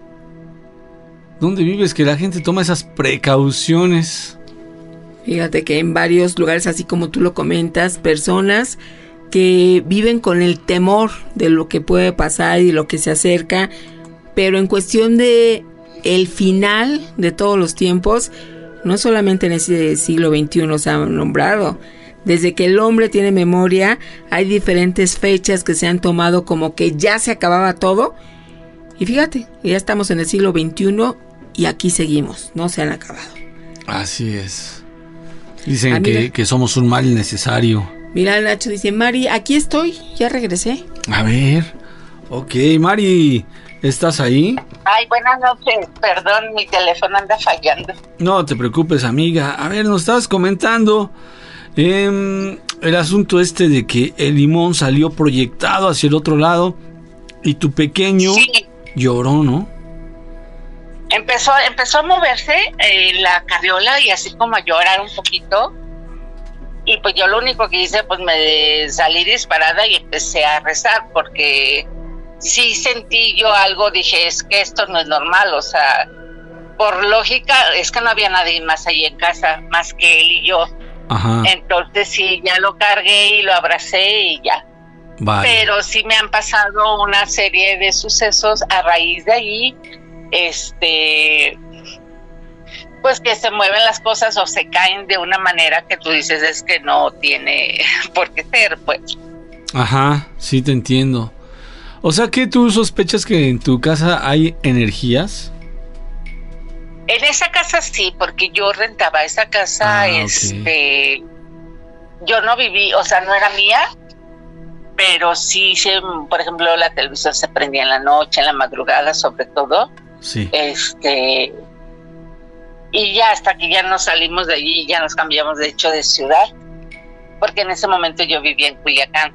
¿Dónde vives que la gente toma esas precauciones? Fíjate que en varios lugares, así como tú lo comentas, personas que viven con el temor de lo que puede pasar y lo que se acerca, pero en cuestión de el final de todos los tiempos, no solamente en ese siglo veintiuno se han nombrado. Desde que el hombre tiene memoria, hay diferentes fechas que se han tomado como que ya se acababa todo. Y fíjate, ya estamos en el siglo veintiuno y aquí seguimos, no se han acabado. Así es. Dicen Ah, que, mira. que somos un mal necesario. Mira, Nacho dice: Mari, aquí estoy, ya regresé. A ver. Ok, Mari, ¿estás ahí? Ay, buenas noches. Perdón, mi teléfono anda fallando. No te preocupes, amiga. A ver, nos estabas comentando eh, el asunto este de que el limón salió proyectado hacia el otro lado y tu pequeño Sí. lloró, ¿no? Empezó, empezó a moverse eh, la carriola y así como a llorar un poquito. Y pues yo lo único que hice, pues me salí disparada y empecé a rezar, porque sí sentí yo algo, dije, es que esto no es normal, o sea, por lógica, es que no había nadie más ahí en casa, más que él y yo. Ajá. Entonces sí, ya lo cargué y lo abracé y ya. Vale. Pero sí me han pasado una serie de sucesos a raíz de ahí, este, pues que se mueven las cosas o se caen de una manera que tú dices es que no tiene por qué ser, pues. Ajá, sí te entiendo. O sea que tú sospechas que en tu casa hay energías. En esa casa sí, porque yo rentaba esa casa, Ah, ok. este, yo no viví, o sea, no era mía, pero sí, se, por ejemplo, la televisión se prendía en la noche, en la madrugada, sobre todo. Sí. Este, y ya hasta que ya nos salimos de allí, ya nos cambiamos de hecho de ciudad, porque en ese momento yo vivía en Culiacán.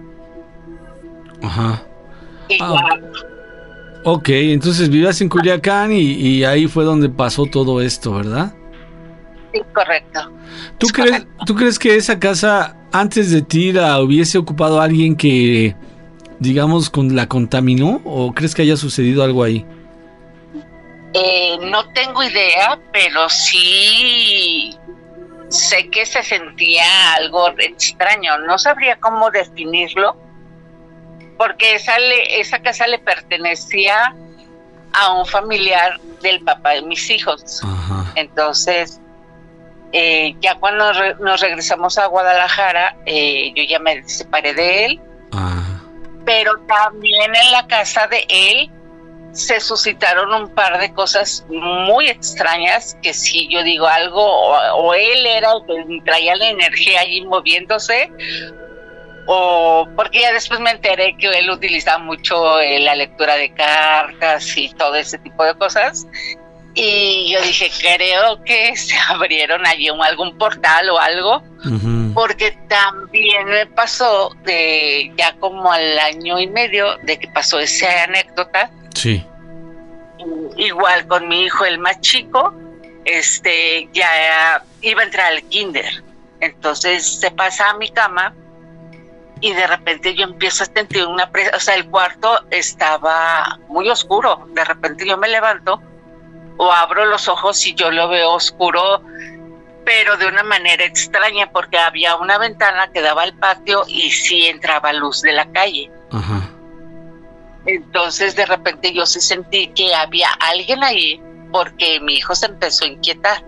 Ajá. Y Ah. ya, Ok, entonces vivías en Culiacán y, y ahí fue donde pasó todo esto, ¿verdad? sí, correcto. ¿Tú crees, ¿Tú crees que esa casa antes de ti la hubiese ocupado alguien que, digamos, con, la contaminó? ¿O crees que haya sucedido algo ahí? Eh, no tengo idea, pero sí sé que se sentía algo extraño. No sabría cómo definirlo, porque esa, le, esa casa le pertenecía a un familiar del papá de mis hijos. Ajá. Entonces, eh, ya cuando re- nos regresamos a Guadalajara, eh, yo ya me separé de él, Ah, pero también en la casa de él se suscitaron un par de cosas muy extrañas que si yo digo algo, o, o él era el que traía la energía allí moviéndose, o porque ya después me enteré que él utilizaba mucho eh, la lectura de cartas y todo ese tipo de cosas, y yo dije, creo que se abrieron allí un, algún portal o algo, ujú. porque también me pasó de ya como al año y medio de que pasó esa anécdota, Sí. igual con mi hijo el más chico, este ya iba a entrar al kinder, entonces se pasa a mi cama y de repente yo empiezo a sentir una presión, o sea, el cuarto estaba muy oscuro, de repente yo me levanto o abro los ojos y yo lo veo oscuro, pero de una manera extraña, porque había una ventana que daba al patio y sí entraba luz de la calle. Ajá. Entonces de repente yo sí sentí que había alguien ahí porque mi hijo se empezó a inquietar.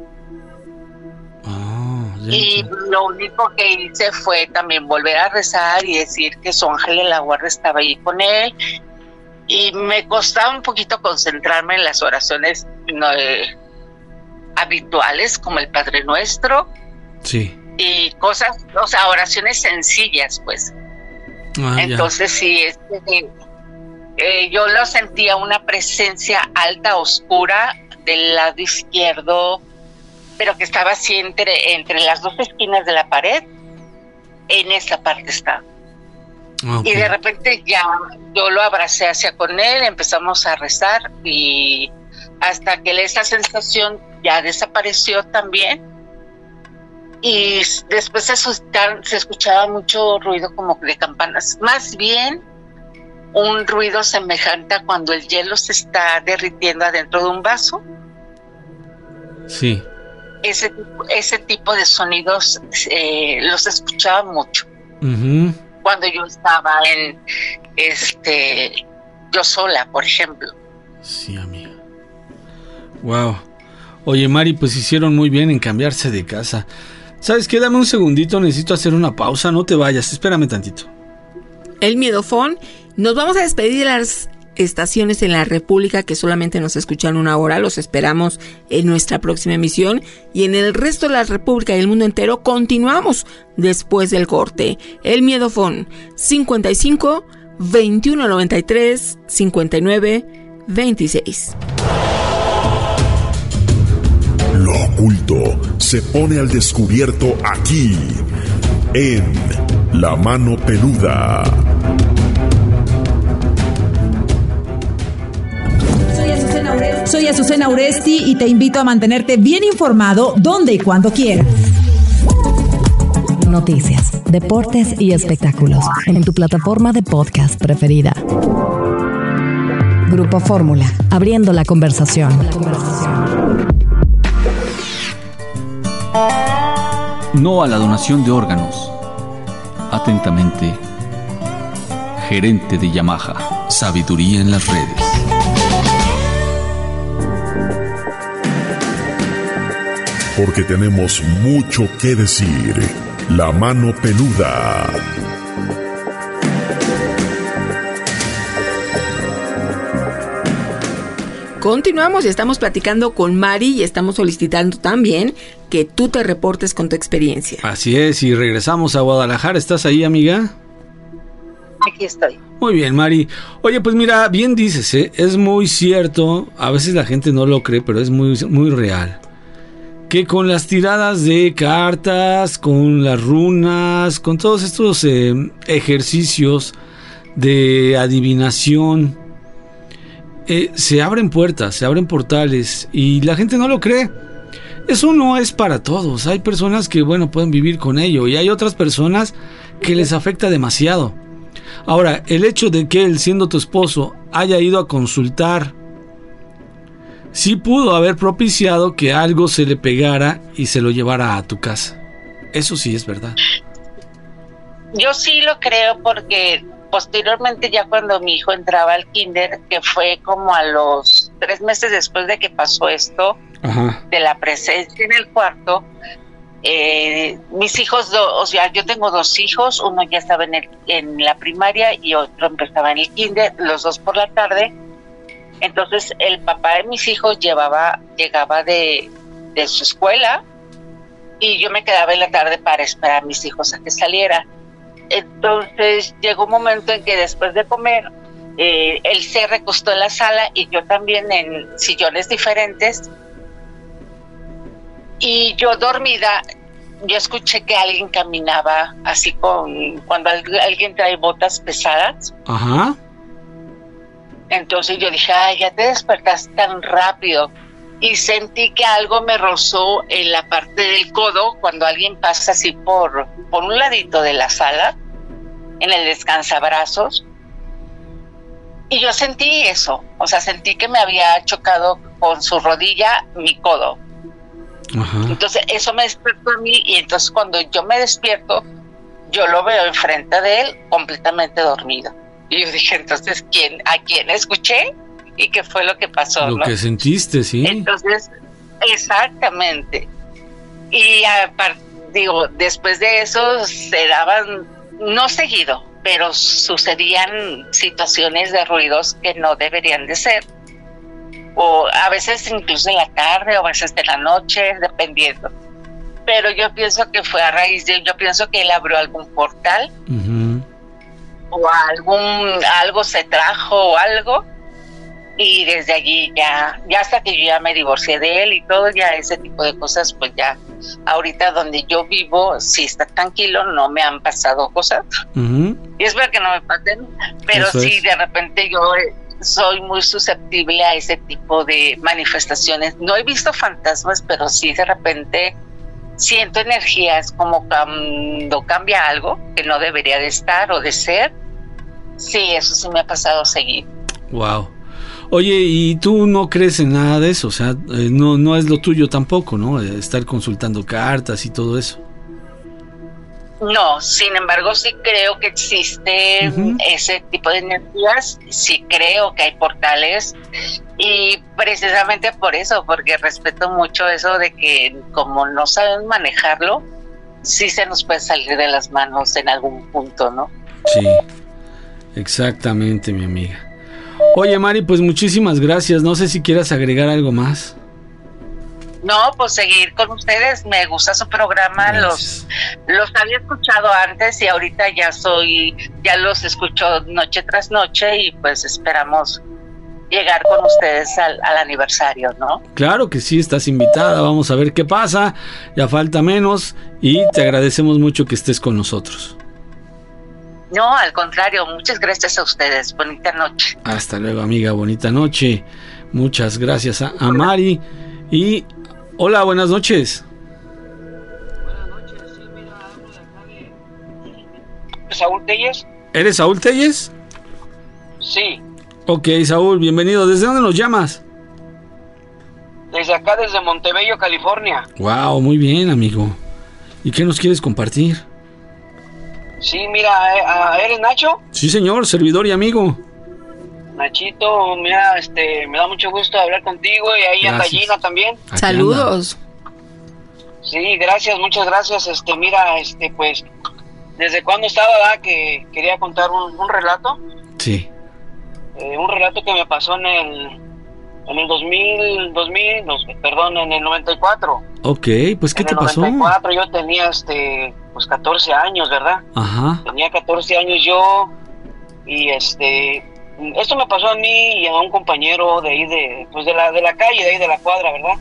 Oh, y lo único que hice fue también volver a rezar y decir que su ángel de la guarda estaba ahí con él. Y me costaba un poquito concentrarme en las oraciones no, eh, habituales como el Padre Nuestro. Sí. Y cosas, o sea, oraciones sencillas, pues. Ah, Entonces, ya. sí, este, eh, yo lo sentía una presencia alta, oscura, del lado izquierdo, pero que estaba así entre, entre las dos esquinas de la pared. En esa parte estaba. Okay. Y de repente ya yo lo abracé hacia con él, empezamos a rezar y hasta que esa sensación ya desapareció también. Y después se, asustaron, se escuchaba mucho ruido como de campanas, más bien un ruido semejante a cuando el hielo se está derritiendo adentro de un vaso. Sí. Ese, ese tipo de sonidos eh, los escuchaba mucho. Uh-huh. Cuando yo estaba en, este, yo sola, por ejemplo. Sí, amiga. Wow. Oye, Mari, pues hicieron muy bien en cambiarse de casa. ¿Sabes qué? Dame un segundito, necesito hacer una pausa, no te vayas, espérame tantito. El Miedofón, nos vamos a despedir de las estaciones en la República que solamente nos escuchan una hora, los esperamos en nuestra próxima emisión y en el resto de la República y el mundo entero continuamos después del corte. El Miedofón, cincuenta y cinco, veintiuno noventa y tres, cincuenta y nueve, veintiséis. Lo oculto se pone al descubierto aquí, en La Mano Peluda. Soy Azucena Uresti. Soy Azucena Uresti y te invito a mantenerte bien informado donde y cuando quieras. Noticias, deportes y espectáculos en tu plataforma de podcast preferida. Grupo Fórmula, abriendo la conversación. La conversación. No a la donación de órganos. Atentamente, gerente de Yamaha. Sabiduría en las redes. Porque tenemos mucho que decir. La Mano Peluda. Continuamos y estamos platicando con Mari y estamos solicitando también que tú te reportes con tu experiencia. Así es, y regresamos a Guadalajara. ¿Estás ahí, amiga? Aquí estoy. Muy bien, Mari. Oye, pues mira, bien dices, ¿eh? Es muy cierto, a veces la gente no lo cree, pero es muy, muy real, que con las tiradas de cartas, con las runas, con todos estos eh, ejercicios de adivinación, eh, se abren puertas, se abren portales y la gente no lo cree. Eso no es para todos. Hay personas que, bueno, pueden vivir con ello y hay otras personas que les afecta demasiado. Ahora, el hecho de que él, siendo tu esposo, haya ido a consultar, sí pudo haber propiciado que algo se le pegara y se lo llevara a tu casa. Eso sí es verdad. Yo sí lo creo porque posteriormente, ya cuando mi hijo entraba al kinder, que fue como a los tres meses después de que pasó esto, ajá, de la presencia en el cuarto, eh, mis hijos, do, o sea, yo tengo dos hijos, uno ya estaba en, el, en la primaria y otro empezaba en el kinder, los dos por la tarde. Entonces el papá de mis hijos llevaba, llegaba de, de su escuela y yo me quedaba en la tarde para esperar a mis hijos a que salieran. Entonces llegó un momento en que después de comer, eh, él se recostó en la sala y yo también en sillones diferentes. Y yo dormida, yo escuché que alguien caminaba así con, cuando alguien trae botas pesadas. Ajá. Entonces yo dije, ay, ya te despertaste tan rápido. Y sentí que algo me rozó en la parte del codo cuando alguien pasa así por, por un ladito de la sala, en el descansabrazos. Y yo sentí eso, o sea, sentí que me había chocado con su rodilla mi codo. Ajá. Entonces eso me despertó a mí y entonces cuando yo me despierto, yo lo veo enfrente de él completamente dormido. Y yo dije, entonces, ¿quién, ¿a quién escuché? ¿Y qué fue lo que pasó? Lo ¿no? que sentiste, sí. Entonces, exactamente. Y aparte, digo, después de eso se daban, no seguido, pero sucedían situaciones de ruidos que no deberían de ser. O a veces incluso en la tarde, o a veces en la noche, dependiendo. Pero yo pienso que fue a raíz de, yo pienso que él abrió algún portal, uh-huh. o algún, algo se trajo o algo, y desde allí ya, ya hasta que yo ya me divorcié de él y todo, ya ese tipo de cosas, pues ya, ahorita donde yo vivo, sí está tranquilo, no me han pasado cosas, uh-huh. y es verdad que no me pasen, pero Eso sí, es. de repente yo soy muy susceptible a ese tipo de manifestaciones. No he visto fantasmas, pero sí de repente siento energías como cuando cambia algo que no debería de estar o de ser. Sí, eso sí me ha pasado seguido. Wow. Oye, ¿y tú no crees en nada de eso? O sea, eh, no, no es lo tuyo tampoco, ¿no? Estar consultando cartas y todo eso. No, sin embargo, sí creo que existe uh-huh. ese tipo de energías, sí creo que hay portales, y precisamente por eso, porque respeto mucho eso de que como no saben manejarlo, sí se nos puede salir de las manos en algún punto, ¿no? Sí, exactamente, mi amiga. Oye, Mari, pues muchísimas gracias, no sé si quieras agregar algo más. No, pues seguir con ustedes, me gusta su programa, los los había escuchado antes y ahorita ya soy, ya los escucho noche tras noche y pues esperamos llegar con ustedes al, al aniversario, ¿no? Claro que sí, estás invitada, vamos a ver qué pasa, ya falta menos y te agradecemos mucho que estés con nosotros. No, al contrario, muchas gracias a ustedes, bonita noche. Hasta luego, amiga, bonita noche, muchas gracias a, a Mari y... Hola, buenas noches. Buenas noches, sí, mira, hablo de acá de... ¿Saúl Telles? ¿Eres Saúl Telles? Sí. Ok, Saúl, bienvenido. ¿Desde dónde nos llamas? Desde acá, desde Montebello, California. Wow, muy bien, amigo. ¿Y qué nos quieres compartir? Sí, mira, ¿eres Nacho? Sí, señor, servidor y amigo. Nachito, mira, este, me da mucho gusto hablar contigo y ahí anda Gina también. Saludos. Sí, gracias, muchas gracias. Este, mira, este, pues, desde cuando estaba, ¿verdad? Que quería contar un, un relato. Sí. Eh, un relato que me pasó en el, en el dos mil, dos mil, dos, perdón, en el noventa y cuatro. Ok, pues, ¿qué en te el pasó? noventa y cuatro yo tenía, este, pues, catorce años, ¿verdad? Ajá. Tenía catorce años yo y, este... Esto me pasó a mí y a un compañero de ahí de, pues de la de la calle, de ahí de la cuadra, ¿verdad?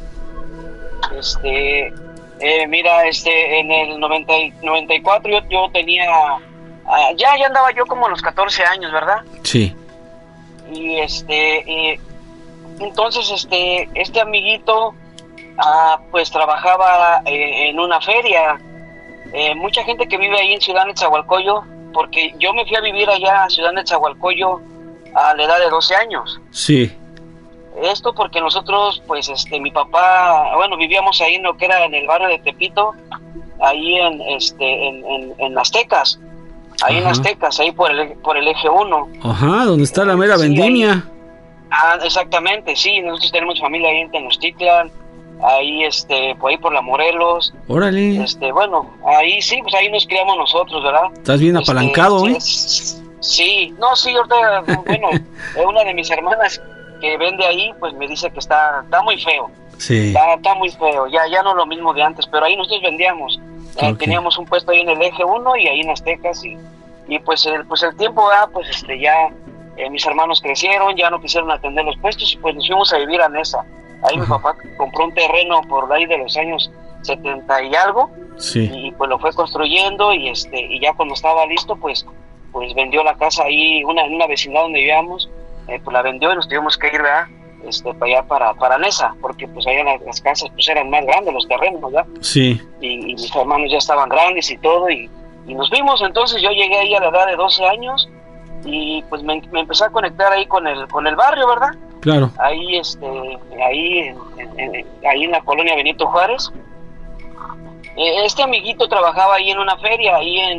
Este, eh, mira, este, en el noventa, noventa y cuatro yo, yo tenía, uh, ya, ya andaba yo como a los catorce años, ¿verdad? Sí. Y este, y, entonces, este, este amiguito, uh, pues trabajaba eh, en una feria. Eh, mucha gente que vive ahí en Ciudad Nezahualcóyotl, porque yo me fui a vivir allá a Ciudad Nezahualcóyotl a la edad de doce años. Sí. Esto porque nosotros, pues, este, mi papá, bueno, vivíamos ahí en lo que era en el barrio de Tepito, ahí en, este, en, en, en Aztecas, ahí Ajá. en Aztecas, ahí por el, por el eje uno. Ajá, donde está la mera sí, vendimia. Ahí, ah, exactamente, sí, nosotros tenemos familia ahí en Tenochtitlan, ahí, este, por ahí por la Morelos. Órale. Este, bueno, ahí sí, pues ahí nos criamos nosotros, ¿verdad? Estás bien este, apalancado, ¿eh? Sí, no, sí, ahorita, bueno, una de mis hermanas que vende ahí, pues me dice que está, está muy feo. Sí. Está, está muy feo, ya, ya no lo mismo de antes, pero ahí nosotros vendíamos. Okay. Eh, teníamos un puesto ahí en el eje uno y ahí en Aztecas y, y pues el, pues el tiempo, ah, pues este ya eh, mis hermanos crecieron, ya no quisieron atender los puestos y pues nos fuimos a vivir a Nesa. Ahí uh-huh. mi papá compró un terreno por ahí de los años setenta y algo. Sí. Y pues lo fue construyendo y este y ya cuando estaba listo, pues pues vendió la casa ahí, una, en una vecindad donde vivíamos, eh, pues la vendió y nos tuvimos que ir, ¿verdad? Este, para allá, para, para Nesa, porque pues allá las, las casas pues eran más grandes, los terrenos, ¿verdad? Sí. Y, y mis hermanos ya estaban grandes y todo, y, y nos vimos. Entonces yo llegué ahí a la edad de doce años y pues me, me empecé a conectar ahí con el, con el barrio, ¿verdad? Claro. Ahí, este, ahí, en, en, en, ahí en la colonia Benito Juárez. Eh, este amiguito trabajaba ahí en una feria, ahí en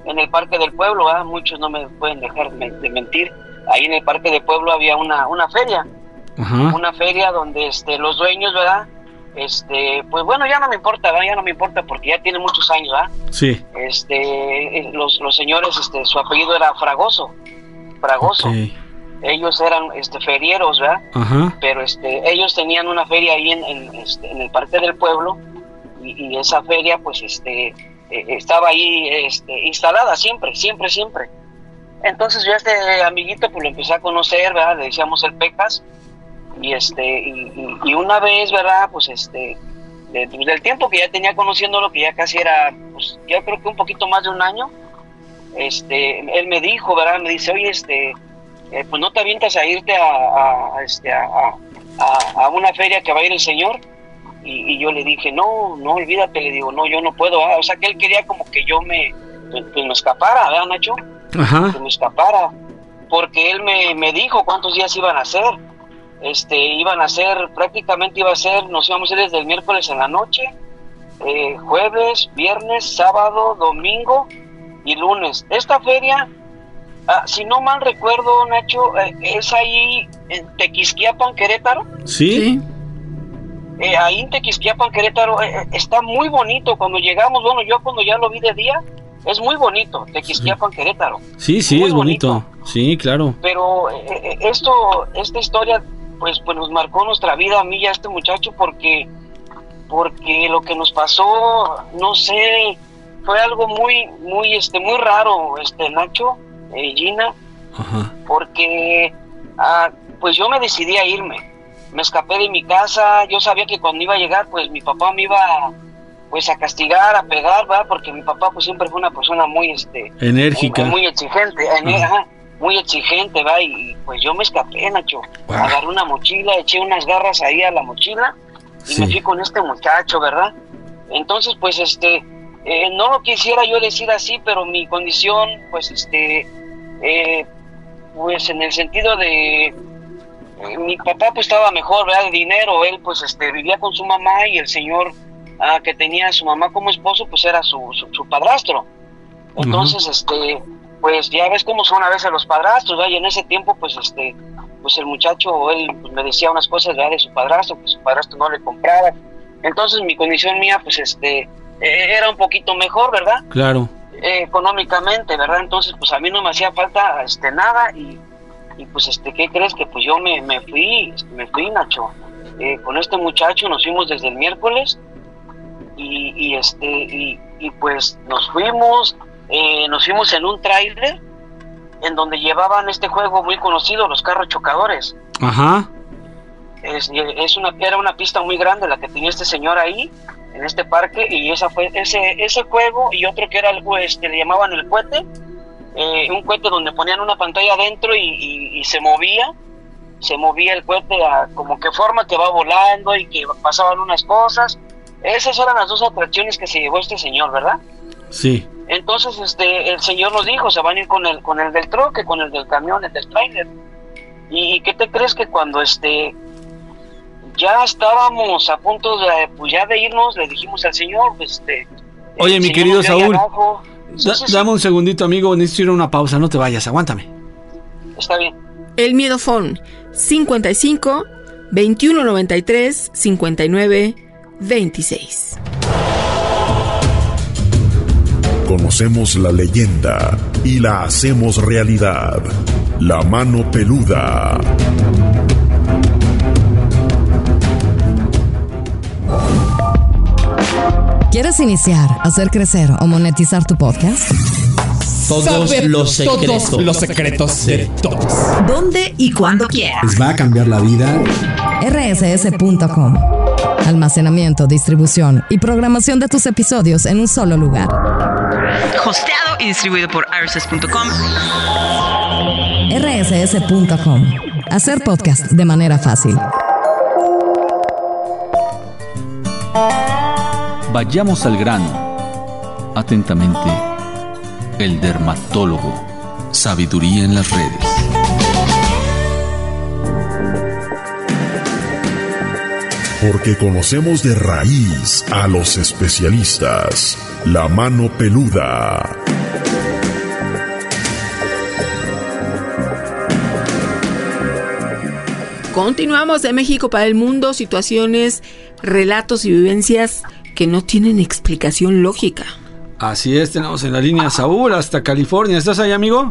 en el Parque del Pueblo, ¿verdad? Muchos no me pueden dejar de mentir. Ahí en el Parque del Pueblo había una, una feria, Ajá. una feria donde este, los dueños, ¿verdad? Este, pues bueno, ya no me importa, ¿verdad? Ya no me importa porque ya tiene muchos años, ¿verdad? Sí. Este, los, los señores, este, su apellido era Fragoso, Fragoso. Okay. Ellos eran, este, ferieros, ¿verdad? Ajá. Pero, este, ellos tenían una feria ahí en, en, este, en el Parque del Pueblo y, y esa feria, pues, este, eh, estaba ahí, este, instalada siempre, siempre, siempre. Entonces yo a este amiguito, pues, lo empecé a conocer, ¿verdad? Le decíamos el Pecas. Y este y, y, y una vez, verdad, pues este de, del tiempo que ya tenía conociéndolo, que ya casi era, pues yo creo que un poquito más de un año, este él me dijo, verdad, me dice, oye, este eh, pues no te avientas a irte a, a, a este a, a, a una feria que va a ir el señor. Y, y yo le dije, no, no, olvídate, le digo, no, yo no puedo, ¿verdad? O sea que él quería como que yo me pues, pues me escapara, ¿verdad, Nacho? Ajá. Que me escapara, porque él me, me dijo cuántos días iban a hacer. Este, iban a ser, prácticamente iba a ser, nos íbamos a ir desde el miércoles en la noche, eh, jueves, viernes, sábado, domingo y lunes. Esta feria, ah, si no mal recuerdo, Nacho, eh, es ahí en Tequisquiapan, Querétaro. Sí. Eh, ahí en Tequisquiapan, Querétaro, eh, está muy bonito. Cuando llegamos, bueno, yo cuando ya lo vi de día, es muy bonito, Tequisquiapan, sí. Querétaro. Sí, sí, muy es bonito. bonito. Sí, claro. Pero eh, esto, esta historia, pues, pues nos marcó nuestra vida, a mí y a este muchacho, porque, porque lo que nos pasó, no sé, fue algo muy, muy, este, muy raro, este, Nacho, eh, Gina, Ajá. porque, ah, pues yo me decidí a irme, me escapé de mi casa, yo sabía que cuando iba a llegar, pues mi papá me iba, pues a castigar, a pegar, ¿verdad? Porque mi papá, pues siempre fue una persona muy, este, enérgica, muy, muy exigente, ajá. muy exigente, va, y pues yo me escapé, Nacho. Wow. Agarré una mochila, eché unas garras ahí a la mochila y sí. me fui con este muchacho, ¿verdad? Entonces, pues, este, eh, no lo quisiera yo decir así, pero mi condición, pues, este, eh, pues, en el sentido de, eh, mi papá, pues, estaba mejor, ¿verdad? De dinero, él, pues, este, vivía con su mamá y el señor ah, que tenía a su mamá como esposo, pues, era su, su, su padrastro. Entonces, uh-huh. este... pues ya ves cómo son a veces los padrastros, ¿verdad? Y en ese tiempo, pues, este, pues el muchacho, él pues, me decía unas cosas, ¿verdad? De su padrastro, que su padrastro no le compraba. Entonces mi condición mía, pues, este, eh, era un poquito mejor, ¿verdad? Claro. Eh, económicamente, ¿verdad? Entonces, pues a mí no me hacía falta, este, nada y, y pues, este, ¿qué crees? Que pues yo me, me fui, me fui, Nacho. Eh, con este muchacho nos fuimos desde el miércoles y, y este, y, y pues nos fuimos... Eh, nos fuimos en un tráiler en donde llevaban este juego muy conocido, los carros chocadores. Ajá. Es, es una, era una pista muy grande la que tenía este señor ahí, en este parque, y esa fue ese ese juego y otro que era algo, este, le llamaban el cohete, eh, un cohete donde ponían una pantalla adentro y, y, y se movía, se movía el cohete a como que forma que va volando y que pasaban unas cosas. Esas eran las dos atracciones que se llevó este señor, ¿verdad? Sí. Entonces, este, el señor nos dijo, se van a ir con el, con el del troque, con el del camión, el del trailer. ¿Y qué te crees? Que cuando este ya estábamos a punto de, pues ya de irnos, le dijimos al señor, este... Oye, mi querido Saúl, sí, sí, sí. dame un segundito, amigo, necesito ir a una pausa, no te vayas, aguántame. Está bien. El Miedo Phone, cincuenta y cinco, veintiuno noventa y tres, cincuenta y nueve, veintiséis. Conocemos la leyenda y la hacemos realidad. La mano peluda. ¿Quieres iniciar, hacer crecer o monetizar tu podcast? Todos Saber los secretos, todos los secretos de todos. ¿Dónde y cuándo quieras? Les va a cambiar la vida. R S S punto com. Almacenamiento, distribución y programación de tus episodios en un solo lugar. Hosteado y distribuido por R S S punto com. R S S punto com. Hacer podcast de manera fácil. Vayamos al grano. Atentamente, el dermatólogo. Sabiduría en las redes. Porque conocemos de raíz a los especialistas. La mano peluda. Continuamos de México para el mundo, situaciones, relatos y vivencias que no tienen explicación lógica. Así es, tenemos en la línea a Saúl hasta California. ¿Estás ahí, amigo?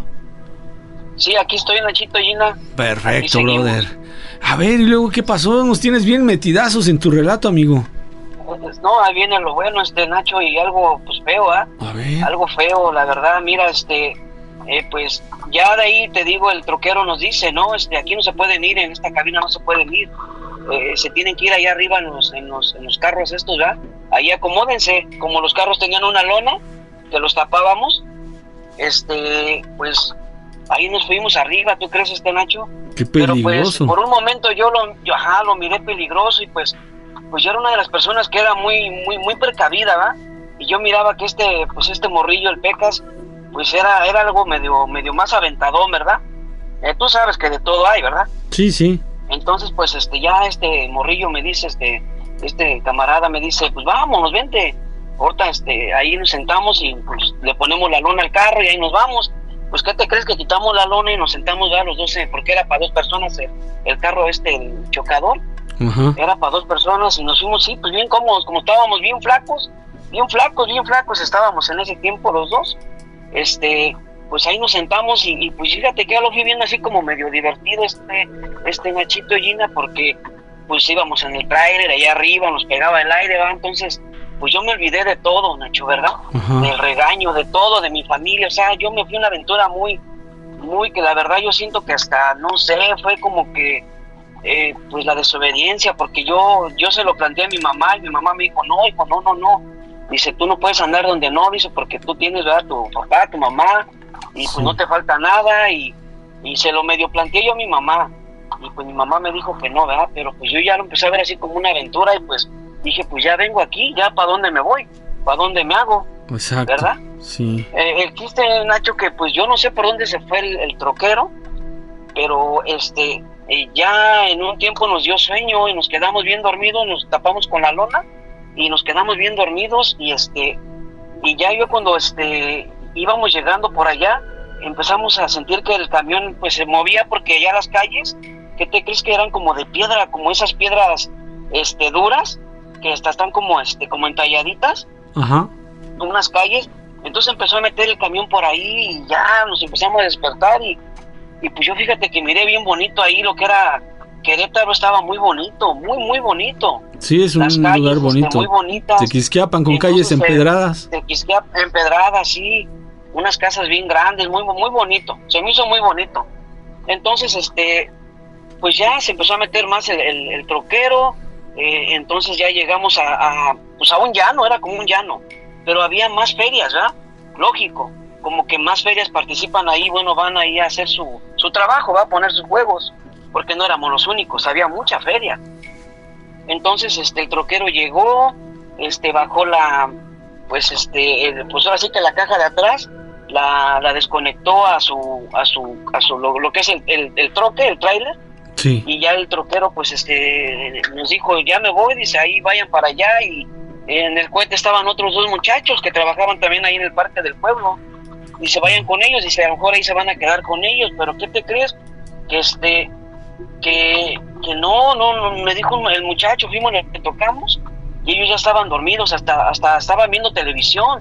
Sí, aquí estoy, Nachito, Gina. Perfecto, brother. A ver, ¿y luego qué pasó? Nos tienes bien metidazos en tu relato, amigo. Pues no, ahí viene lo bueno, este Nacho, y algo pues feo, ¿ah? ¿eh? A ver. Algo feo, la verdad, mira, este, eh, pues ya de ahí te digo, el troquero nos dice, no, este, aquí no se pueden ir, en esta cabina no se pueden ir, eh, se tienen que ir allá arriba en los, en los, en los carros estos, ¿verdad? Ahí acomódense, como los carros tenían una lona, que los tapábamos, este, pues ahí nos fuimos arriba, ¿tú crees, este Nacho? Qué peligroso. Pero pues por un momento yo lo, yo, ajá, lo miré peligroso y pues, pues yo era una de las personas que era muy, muy, muy precavida, ¿va? Y yo miraba que este, pues este morrillo, el Pecas, pues era, era algo medio, medio más aventadón, ¿verdad? Eh, tú sabes que de todo hay, ¿verdad? Sí, sí. Entonces, pues, este, ya este morrillo me dice, este, este camarada me dice, pues vámonos, vente. Ahorita, este, ahí nos sentamos y pues le ponemos la lona al carro y ahí nos vamos. Pues, ¿qué te crees que quitamos la lona y nos sentamos ya los doce? Porque era para dos personas el, el carro este, el chocador. Uh-huh. Era para dos personas y nos fuimos, sí, pues bien cómodos, como estábamos bien flacos, bien flacos, bien flacos estábamos en ese tiempo los dos. Este, pues ahí nos sentamos y, y pues fíjate que ya lo fui viendo así como medio divertido este, este Nachito, Gina, porque pues íbamos en el tráiler allá arriba, nos pegaba el aire, ¿va? Entonces, pues yo me olvidé de todo, Nacho, ¿verdad? Uh-huh. Del regaño, de todo, de mi familia, o sea, yo me fui a una aventura muy, muy, que la verdad yo siento que hasta, no sé, fue como que, eh, pues la desobediencia, porque yo, yo se lo planteé a mi mamá y mi mamá me dijo, no, hijo, no, no, no, dice, tú no puedes andar donde no, dice, porque tú tienes, ¿verdad? Tu papá, tu mamá, y pues sí, no te falta nada, y, y se lo medio planteé yo a mi mamá, y pues mi mamá me dijo que no, ¿verdad? Pero pues yo ya lo empecé a ver así como una aventura, y pues dije, pues ya vengo aquí, ya para dónde me voy, para dónde me hago. Exacto. ¿Verdad? Sí. Eh, el chiste, Nacho, que pues yo no sé por dónde se fue el, el troquero, pero este, eh, ya en un tiempo nos dio sueño y nos quedamos bien dormidos, nos tapamos con la lona y nos quedamos bien dormidos y este, y ya yo cuando este íbamos llegando por allá, empezamos a sentir que el camión pues se movía porque allá las calles, ¿qué te crees que eran como de piedra, como esas piedras este duras? Que hasta están como este como entalladitas. Ajá. Unas calles, entonces empezó a meter el camión por ahí y ya nos empezamos a despertar y, y pues yo fíjate que miré bien bonito ahí lo que era Querétaro, estaba muy bonito, muy muy bonito. Sí, es un Las calles, lugar bonito. Este, muy bonitas. Tequisquiapan con calles empedradas. Tequisquiapan empedradas, sí, unas casas bien grandes, muy muy bonito, se me hizo muy bonito. Entonces este pues ya se empezó a meter más el, el, el troquero. Eh, entonces ya llegamos a, a pues a un llano, era como un llano, pero había más ferias, ¿verdad? Lógico, como que más ferias participan ahí, bueno, van ahí a hacer su, su trabajo, va a poner sus juegos, porque no éramos los únicos, había mucha feria. Entonces este el troquero llegó, este bajó la, pues este, el, pues ahora sí que la caja de atrás la, la desconectó a su, a su, a su lo, lo que es el, el, el troque, el tráiler. Sí. Y ya el troquero pues este nos dijo, ya me voy, dice, ahí vayan para allá, y en el cohete estaban otros dos muchachos que trabajaban también ahí en el parque del pueblo, dice, vayan con ellos, dice, a lo mejor ahí se van a quedar con ellos, pero ¿qué te crees? Que este, que, que no, no, no, me dijo el muchacho, fuimos, le tocamos, y ellos ya estaban dormidos, hasta, hasta estaban viendo televisión,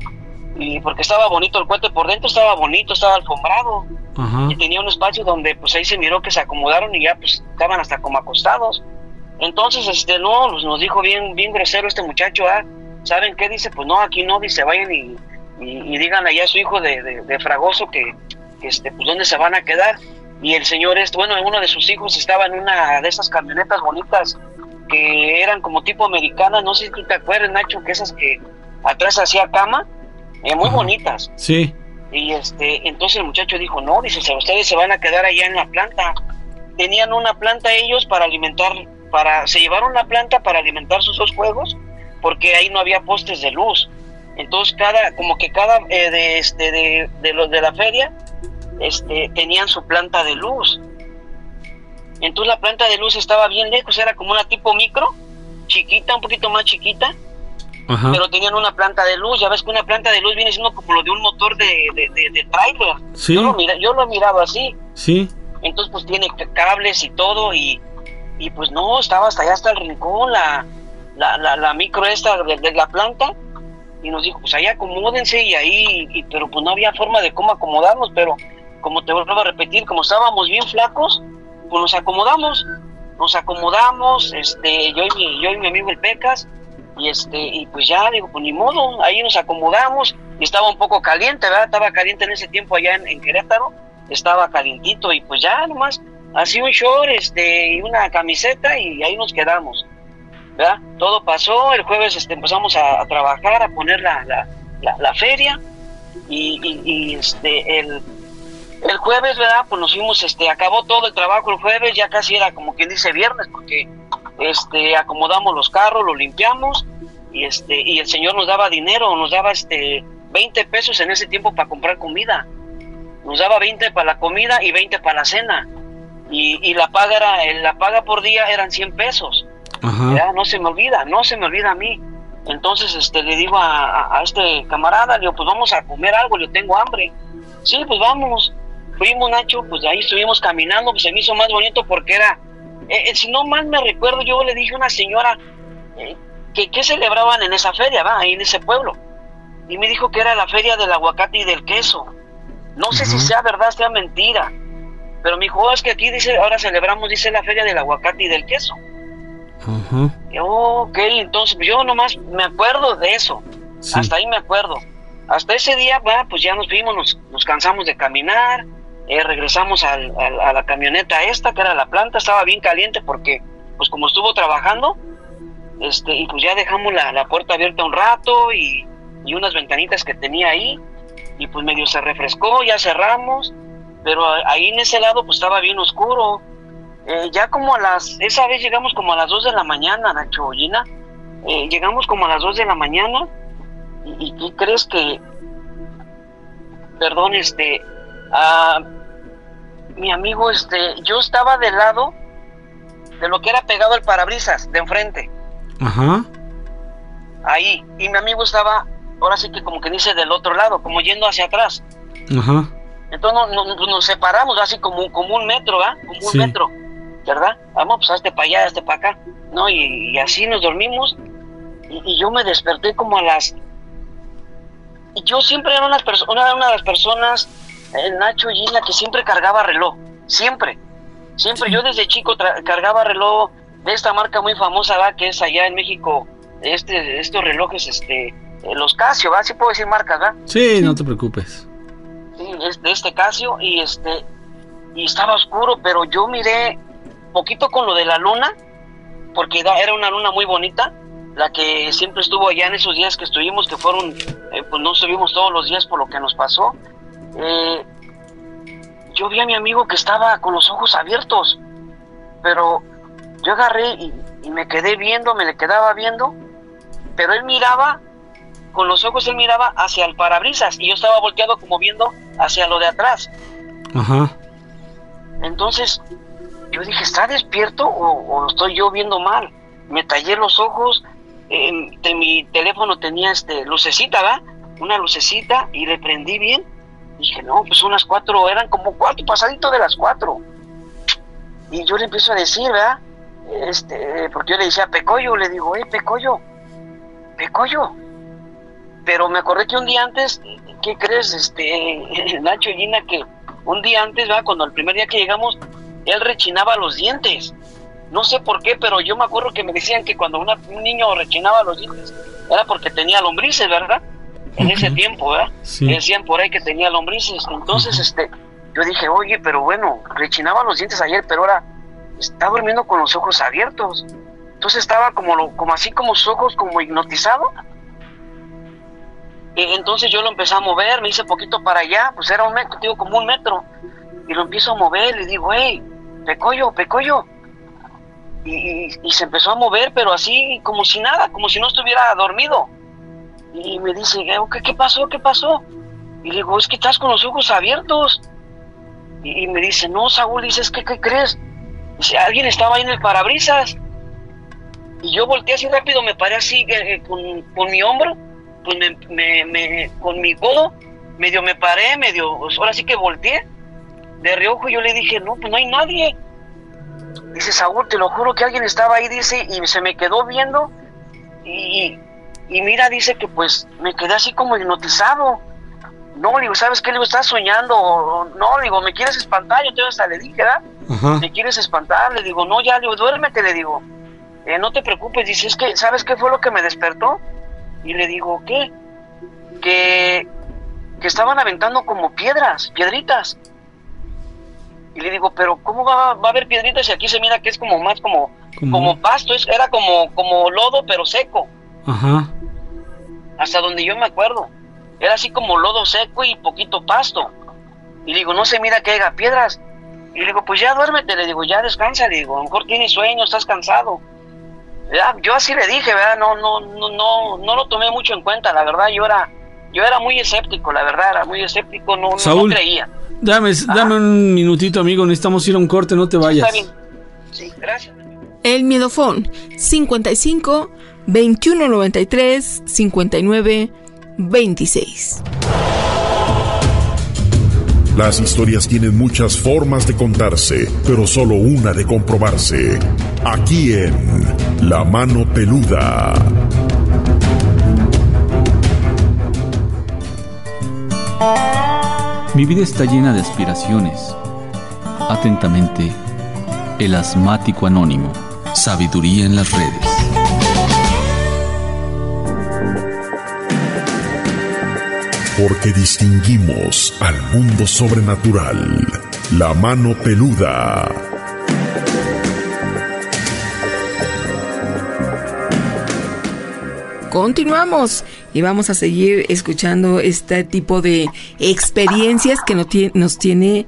y porque estaba bonito el cohete por dentro, estaba bonito, estaba alfombrado. Ajá. Y tenía un espacio donde pues ahí se miró que se acomodaron y ya pues estaban hasta como acostados. Entonces este no, pues, nos dijo bien bien grosero este muchacho, ah, ¿saben qué? Dice, pues no, aquí no, dice, vayan y, y, y díganle allá a su hijo de, de, de Fragoso que, que este pues dónde se van a quedar. Y el señor este, bueno, uno de sus hijos estaba en una de esas camionetas bonitas que eran como tipo americanas, no sé si tú te acuerdas, Nacho, que esas que atrás hacía cama, eh, muy Ajá. bonitas. Sí. Y este, entonces el muchacho dijo, no, dice, ustedes se van a quedar allá en la planta. Tenían una planta ellos para alimentar, para, se llevaron la planta para alimentar sus dos juegos, porque ahí no había postes de luz. Entonces cada, como que cada eh, de este, de, de los de la feria, este, tenían su planta de luz. Entonces la planta de luz estaba bien lejos, era como una tipo micro, chiquita, un poquito más chiquita. Ajá. Pero tenían una planta de luz, ya ves que una planta de luz viene siendo como lo de un motor de, de, de, de tráiler. Sí. Yo lo, mira, yo lo he mirado así. Sí. Entonces pues tiene cables y todo, y, y pues no, estaba hasta allá, hasta el rincón, la, la, la, la micro esta de, de la planta, y nos dijo, pues ahí acomódense, y ahí, y, pero pues no había forma de cómo acomodarnos, pero como te vuelvo a repetir, como estábamos bien flacos, pues nos acomodamos, nos acomodamos, este, yo y mi, yo y mi amigo el Pecas, y este, y pues ya, digo, pues ni modo, ahí nos acomodamos, y estaba un poco caliente, ¿verdad? Estaba caliente en ese tiempo allá en, en Querétaro, estaba calientito, y pues ya nomás, así un short, este, y una camiseta, y ahí nos quedamos, ¿verdad? Todo pasó, el jueves este, empezamos a, a trabajar, a poner la, la, la, la feria, y, y, y este, el... El jueves, ¿verdad? Pues nos fuimos, este, acabó todo el trabajo el jueves, ya casi era como quien dice viernes, porque este, acomodamos los carros, los limpiamos, y este, y el señor nos daba dinero, nos daba este veinte pesos en ese tiempo para comprar comida. Nos daba veinte para la comida y veinte para la cena. Y, y la paga era, la paga por día eran cien pesos. Ajá. ¿Ya? No se me olvida, no se me olvida a mí. Entonces este le digo a, a, a este camarada, le digo, pues vamos a comer algo, yo tengo hambre. Sí, pues vamos. Fuimos, Nacho, pues ahí estuvimos caminando, pues se me hizo más bonito porque era, eh, eh, si no mal me recuerdo, yo le dije a una señora eh, que, que celebraban en esa feria, va, ahí en ese pueblo, y me dijo que era la feria del aguacate y del queso. No uh-huh. sé si sea verdad, sea mentira, pero me dijo, oh, es que aquí dice, ahora celebramos, dice la feria del aguacate y del queso. Uh-huh. Y, oh, ok, entonces yo nomás me acuerdo de eso, sí. Hasta ahí me acuerdo. Hasta ese día, va, pues ya nos fuimos, nos, nos cansamos de caminar. Eh, regresamos al, al, a la camioneta esta, que era la planta, estaba bien caliente porque, pues como estuvo trabajando, este, y pues ya dejamos la, la puerta abierta un rato y, y unas ventanitas que tenía ahí, y pues medio se refrescó, ya cerramos, pero ahí en ese lado pues estaba bien oscuro. Eh, ya como a las, esa vez llegamos como a las dos de la mañana, Nacho, Gina, eh, llegamos como a las dos de la mañana, y, y ¿qué crees que, perdón, este, ah, mi amigo, este, yo estaba del lado de lo que era pegado al parabrisas, de enfrente. Ajá. Ahí, y mi amigo estaba, ahora sí que como que dice del otro lado, como yendo hacia atrás. Ajá. Entonces no, no, nos separamos así como, como un metro, ¿verdad? Como un sí. metro, ¿verdad? Vamos, pues hazte para allá, hazte para acá, ¿no? Y, y así nos dormimos, y, y yo me desperté como a las... Yo siempre era una, perso- una, una de las personas... El Nacho y Gina, que siempre cargaba reloj, siempre, siempre, yo desde chico tra- cargaba reloj de esta marca muy famosa, ¿va? Que es allá en México, este, estos relojes, este, los Casio, ¿va? Sí puedo decir marcas, ¿va? Sí, sí, no te preocupes. Sí, es de este Casio, y este, y estaba oscuro, pero yo miré poquito con lo de la luna, porque da, era una luna muy bonita, la que siempre estuvo allá en esos días que estuvimos, que fueron, eh, pues no estuvimos todos los días por lo que nos pasó. Eh, yo vi a mi amigo que estaba con los ojos abiertos, pero yo agarré y, y me quedé viendo, me le quedaba viendo, pero él miraba, con los ojos él miraba hacia el parabrisas, y yo estaba volteado como viendo hacia lo de atrás. Ajá. Entonces, yo dije, ¿está despierto o, o estoy yo viendo mal? Me tallé los ojos, eh, de mi teléfono tenía este lucecita, ¿verdad? Una lucecita, y le prendí bien. Dije, no, pues son las cuatro, eran como cuatro, pasadito de las cuatro. Y yo le empiezo a decir, ¿verdad? Este, porque yo le decía, Pecoyo, le digo, eh, Pecoyo, Pecoyo. Pero me acordé que un día antes, ¿qué crees, este, Nacho y Gina, que un día antes, ¿verdad? Cuando el primer día que llegamos, él rechinaba los dientes. No sé por qué, pero yo me acuerdo que me decían que cuando una, un niño rechinaba los dientes, era porque tenía lombrices, ¿verdad? En uh-huh. ese tiempo, ¿verdad? Sí. Decían por ahí que tenía lombrices. Entonces, uh-huh. este, yo dije, oye, pero bueno, rechinaba los dientes ayer, pero ahora está durmiendo con los ojos abiertos. Entonces estaba como, lo, como así, como sus ojos, como hipnotizado. Y entonces yo lo empecé a mover, me hice poquito para allá, pues era un metro, digo, como un metro. Y lo empiezo a mover, le digo, hey, Pecoyo, Pecoyo. Y, y, y se empezó a mover, pero así, como si nada, como si no estuviera dormido. Y me dice, ¿qué, qué pasó? ¿Qué pasó? Y le digo, es que estás con los ojos abiertos. Y, y me dice, no, Saúl, dices, ¿qué, qué crees? Dice, alguien estaba ahí en el parabrisas. Y yo volteé así rápido, me paré así eh, con, con mi hombro, pues me, me, me, con mi codo, medio me paré, medio, pues ahora sí que volteé de reojo, y yo le dije, no, pues no hay nadie. dice, Saúl, te lo juro que alguien estaba ahí, dice, y se me quedó viendo, y, y mira, dice que pues me quedé así como hipnotizado. No, le digo, ¿sabes qué? Le digo, ¿estás soñando? No, le digo, ¿me quieres espantar? Yo te hasta le dije, ¿verdad? Ajá. ¿Me quieres espantar? Le digo, no, ya, le digo, duérmete, le digo. Eh, no te preocupes, dice, es que, ¿sabes qué fue lo que me despertó? Y le digo, ¿qué? Que, que estaban aventando como piedras, piedritas. Y le digo, pero ¿cómo va, va a haber piedritas si aquí se mira que es como más como, ¿Cómo? como pasto? Es, era como, como lodo, pero seco. Ajá. Hasta donde yo me acuerdo. Era así como lodo seco y poquito pasto. Y le digo, no se mira que haya piedras. Y le digo, pues ya duérmete, le digo, ya descansa, le digo, a lo mejor tienes sueño, estás cansado. Ya, yo así le dije, ¿verdad? No, no, no, no, no lo tomé mucho en cuenta, la verdad, yo era, yo era muy escéptico, la verdad, era muy escéptico, no, Saúl, no creía. Dame, dame un minutito, amigo, necesitamos ir a un corte, no te vayas. Sí, está bien. Sí, gracias. El Miedofón, cincuenta y cinco, veintiuno noventa y tres, cincuenta y nueve, veintiséis. Las historias tienen muchas formas de contarse, pero solo una de comprobarse. Aquí en La Mano Peluda. Mi vida está llena de aspiraciones. Atentamente, el asmático anónimo. Sabiduría en las redes. Porque distinguimos al mundo sobrenatural. La Mano Peluda. Continuamos y vamos a seguir escuchando este tipo de experiencias que nos tiene, nos tiene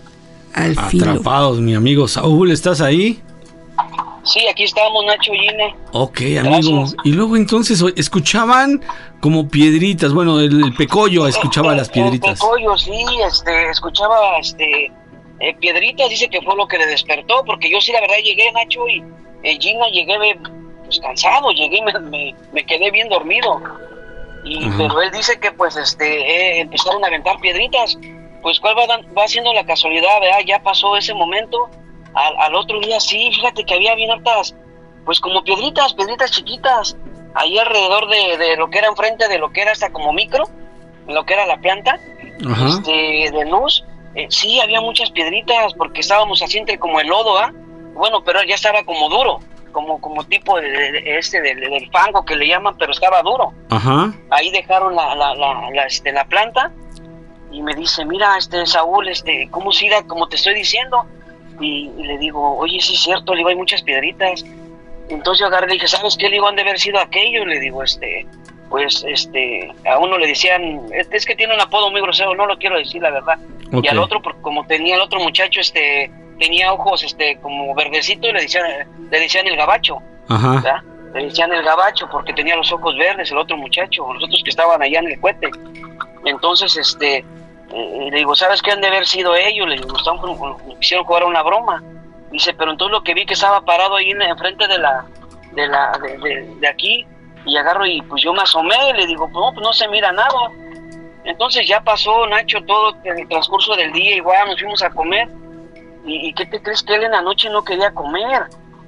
al filo. Atrapados, mi amigo Saúl, ¿estás ahí? Sí, aquí estamos, Nacho, Gine. Ok, amigo. Gracias. Y luego entonces escuchaban como piedritas, bueno, el, el pecollo escuchaba el, las piedritas. El pecollo, sí, este, escuchaba este, eh, piedritas, dice que fue lo que le despertó, porque yo sí, la verdad, llegué, Nacho, y eh, Gina, llegué pues, cansado, llegué, me, me, me quedé bien dormido. Y, pero él dice que, pues, este, eh, empezaron a aventar piedritas. Pues, ¿cuál va, va siendo la casualidad, verdad? Ya pasó ese momento. Al, al otro día sí, fíjate que había bien hartas, pues como piedritas, piedritas chiquitas, ahí alrededor de, de lo que era enfrente de lo que era hasta como micro, lo que era la planta, este, de luz, eh, sí había muchas piedritas porque estábamos así entre como el lodo, ¿ah? Bueno, pero ya estaba como duro, como como tipo de, de, este del, del fango que le llaman, pero estaba duro. Ajá. Ahí dejaron la, la, la, la, este, la planta y me dice, mira, este Saúl, este, ¿cómo si da, como te estoy diciendo? Y, y le digo, oye, sí es cierto, le digo, hay muchas piedritas. Entonces yo agarré y le dije, ¿sabes qué? Le digo, han de haber sido aquellos. Le digo, este, pues, este, a uno le decían, es que tiene un apodo muy grosero, no lo quiero decir, la verdad. Okay. Y al otro, porque como tenía el otro muchacho, este, tenía ojos, este, como verdecitos, le decían, le decían el gabacho. Ajá. ¿Verdad? Le decían el gabacho porque tenía los ojos verdes, el otro muchacho, los otros que estaban allá en el cohete. Entonces, este... Eh, le digo, ¿sabes qué han de haber sido ellos? Le digo, están, quisieron jugar una broma. Dice, pero entonces lo que vi que estaba parado ahí en, enfrente de la, de la, de, de, de aquí, y agarro y pues yo me asomé y le digo, no, pues no se mira nada. Entonces ya pasó, Nacho, todo el transcurso del día, igual nos fuimos a comer. ¿Y, y qué te crees? Que él en la noche no quería comer?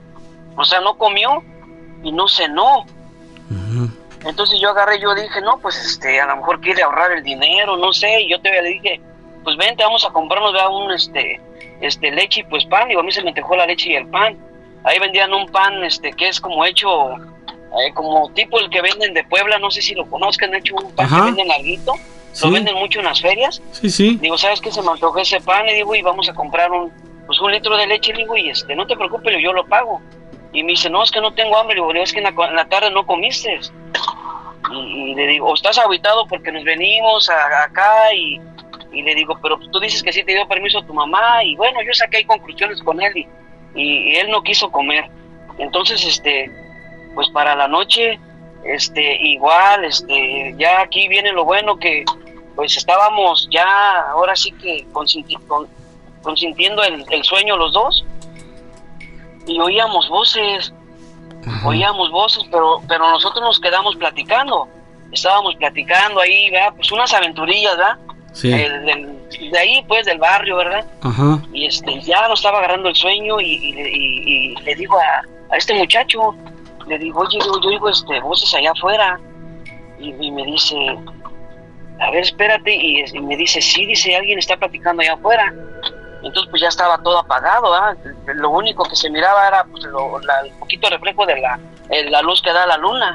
O sea, no comió y no cenó. Uh-huh. Entonces yo agarré, yo dije, no, pues este, a lo mejor quiere ahorrar el dinero, no sé, y yo te le dije, pues vente, vamos a comprarnos ya un, este, este, leche y pues pan. Digo, a mí se me antojó la leche y el pan. Ahí vendían un pan, este, que es como hecho, eh, como tipo el que venden de Puebla, no sé si lo conozcan, hecho un pan. Ajá. Que venden larguito, sí. Lo venden mucho en las ferias. Sí, sí. Digo, ¿sabes qué? Se me antojó ese pan, y digo, y vamos a comprar un, pues un litro de leche, digo, y este, no te preocupes, yo lo pago. Y me dice, no, es que no tengo hambre, digo, es que en la, en la tarde no comiste. Y, y le digo, o estás aguitado porque nos venimos a, acá y, y le digo, pero tú dices que sí te dio permiso tu mamá. Y bueno, yo saqué ahí conclusiones con él y, y, y él no quiso comer. Entonces, este, pues para la noche, este, igual, este, ya aquí viene lo bueno que pues estábamos ya, ahora sí que consinti, con, consintiendo el, el sueño los dos y oíamos voces. Ajá. Oíamos voces, pero pero nosotros nos quedamos platicando. Estábamos platicando ahí, ¿verdad? Pues unas aventurillas, ¿verdad? Sí. El, el, de ahí, pues, del barrio, ¿verdad? Ajá. Y este, ya no estaba agarrando el sueño y, y, y, y le digo a, a este muchacho, le digo, oye, yo, yo digo, este, voces allá afuera. Y, y me dice, a ver, espérate, y, y me dice, sí, dice, alguien está platicando allá afuera. Entonces, pues ya estaba todo apagado, ¿verdad? Lo único que se miraba era, pues, lo, la, el poquito reflejo de la, la luz que da la luna.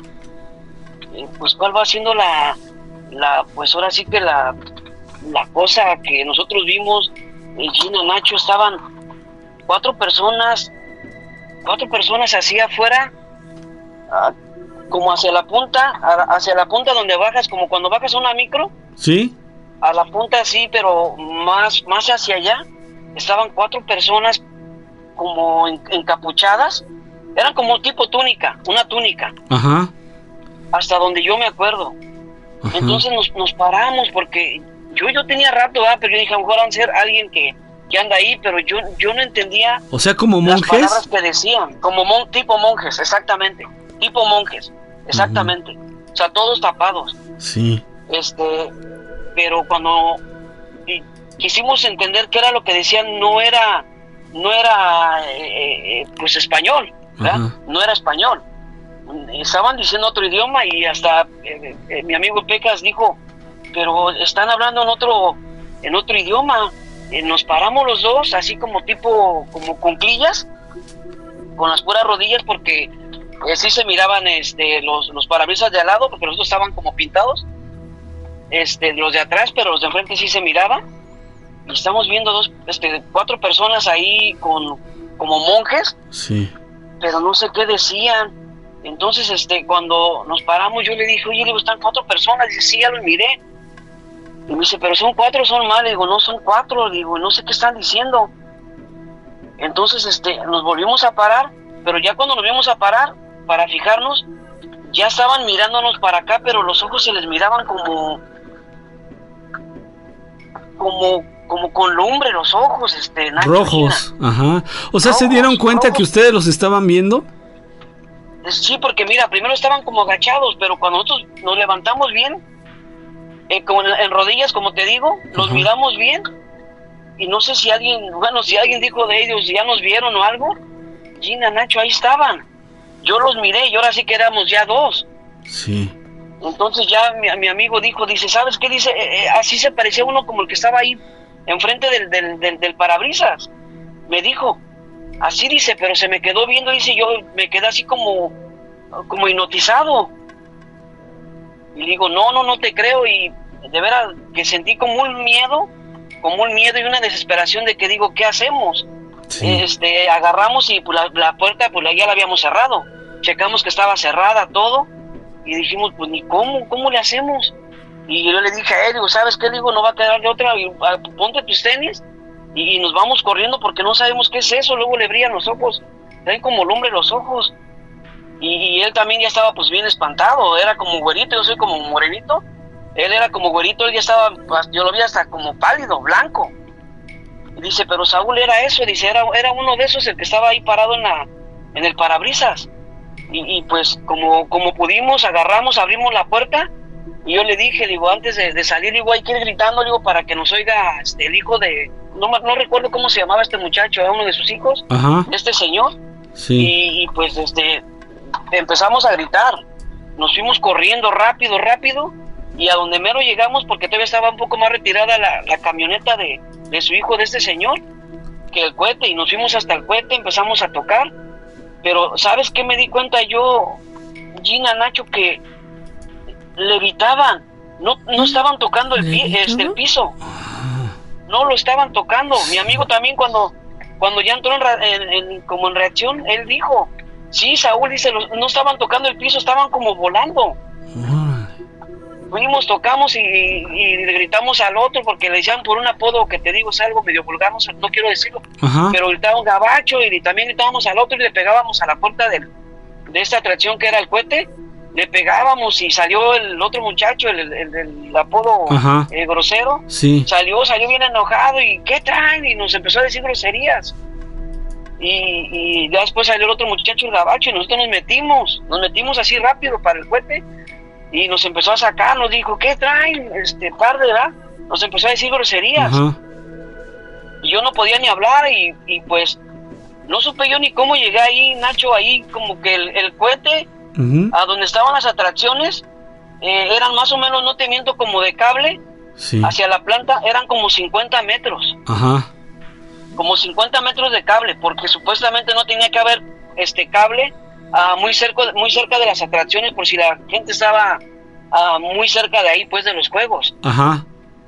Y, pues, ¿cuál va siendo la, la, pues ahora sí que la, la cosa que nosotros vimos? Y Gina, Nacho, estaban cuatro personas, cuatro personas así afuera, uh, como hacia la punta, hacia la punta donde bajas, como cuando bajas una micro. Sí. A la punta sí, pero más, más hacia allá, estaban cuatro personas como en, encapuchadas, eran como tipo túnica, una túnica. Ajá. Hasta donde yo me acuerdo. Ajá. Entonces nos, nos paramos porque yo, yo tenía rato, ¿verdad? Pero yo dije, a lo mejor van a ser alguien que, que anda ahí, pero yo, yo no entendía. O sea, como monjes. Las palabras que decían, como mon, tipo monjes, exactamente. Tipo monjes, exactamente. Uh-huh. O sea, todos tapados. Sí. Este, pero cuando y, quisimos entender qué era lo que decían, no era, no era, eh, eh, pues español, ¿verdad? Uh-huh. No era español. Estaban diciendo otro idioma y hasta eh, eh, mi amigo Pecas dijo, pero están hablando en otro, en otro idioma. Eh, nos paramos los dos, así como tipo, como cuclillas, con las puras rodillas, porque Eh, sí se miraban este, los, los parabrisas de al lado, porque los otros estaban como pintados, este, los de atrás, pero los de enfrente sí se miraban. Y estamos viendo dos, este, cuatro personas ahí con, como monjes, sí, pero no sé qué decían. Entonces, este, cuando nos paramos, yo le dije, oye, le digo, están cuatro personas. Dice, sí, ya lo miré. Y me dice, pero son cuatro, son más. Le digo, no, son cuatro. Le digo, no sé qué están diciendo. Entonces, este, nos volvimos a parar, pero ya cuando nos vimos a parar, para fijarnos, ya estaban mirándonos para acá, pero los ojos se les miraban como como como con lumbre los ojos, este, Nacho, rojos, Gina. Ajá. O sea, rojos, ¿se dieron cuenta rojos. Que ustedes los estaban viendo? Sí, porque mira, primero estaban como agachados, pero cuando nosotros nos levantamos bien, eh, como en, en rodillas, como te digo, los Ajá. miramos bien, y no sé si alguien, bueno, si alguien dijo de ellos, ya nos vieron o algo. Gina, Nacho, ahí estaban. Yo los miré y ahora sí que éramos ya dos. Sí. Entonces ya mi, mi amigo dijo, dice, ¿sabes qué? Dice, eh, eh, así se parecía uno como el que estaba ahí enfrente del, del, del, del parabrisas. Me dijo, así dice, pero se me quedó viendo, dice, yo me quedé así como, como hipnotizado. Y le digo, no, no, no te creo. Y de veras que sentí como un miedo, como un miedo y una desesperación de que digo, ¿qué hacemos? Sí. Este, agarramos y pues, la, la puerta pues ya la habíamos cerrado, checamos que estaba cerrada todo y dijimos pues ni cómo, ¿cómo le hacemos? Y yo le dije a él, digo, ¿sabes qué? Le digo, no va a quedar de otra, y, a, ponte tus tenis y, y nos vamos corriendo porque no sabemos qué es eso. Luego le brillan los ojos, traen como lumbre los ojos y, y él también ya estaba pues bien espantado, era como güerito, yo soy como morenito, él era como güerito, él ya estaba, yo lo vi hasta como pálido, blanco. Y dice, pero Saúl era eso, dice, era, era uno de esos el que estaba ahí parado en la en el parabrisas. Y, y pues como, como pudimos, agarramos, abrimos la puerta, y yo le dije, digo, antes de, de salir, digo, hay que ir gritando, digo, para que nos oiga este, el hijo de, no, no recuerdo cómo se llamaba este muchacho, era uno de sus hijos, Ajá. este señor, sí. y, y pues este empezamos a gritar, nos fuimos corriendo rápido, rápido, y a donde mero llegamos, porque todavía estaba un poco más retirada la, la camioneta de de su hijo, de este señor, que el cohete, y nos fuimos hasta el cohete, empezamos a tocar, pero ¿sabes qué me di cuenta yo, Gina, Nacho? Que levitaban, no, no estaban tocando el, pi este, el piso, no lo estaban tocando. Mi amigo también cuando, cuando ya entró en, en, en, como en reacción, él dijo, sí, Saúl, dice, los, no estaban tocando el piso, estaban como volando. Fuimos, tocamos y, y le gritamos al otro porque le decían por un apodo que te digo es algo medio vulgar, no, no quiero decirlo, Ajá. pero gritaban gabacho y también gritábamos al otro y le pegábamos a la puerta del, de esta atracción que era el cohete, le pegábamos y salió el otro muchacho, el, el, el apodo eh, grosero, sí. salió, salió bien enojado y ¿qué traen? Y nos empezó a decir groserías. Y, y ya después salió el otro muchacho, el gabacho, y nosotros nos metimos, nos metimos así rápido para el cohete. Y nos empezó a sacar, nos dijo, ¿qué traen? Este, par, ¿verdad? nos empezó a decir groserías. Ajá. Y yo no podía ni hablar y, y pues no supe yo ni cómo llegué ahí, Nacho, ahí como que el, el cohete, uh-huh. a donde estaban las atracciones, eh, eran más o menos, no te miento, como de cable, sí. hacia la planta, eran como cincuenta metros. Ajá. Como cincuenta metros de cable, porque supuestamente no tenía que haber este cable uh, muy cerca, muy cerca de las atracciones, por si la gente estaba uh, muy cerca de ahí, pues, de los juegos. Ajá.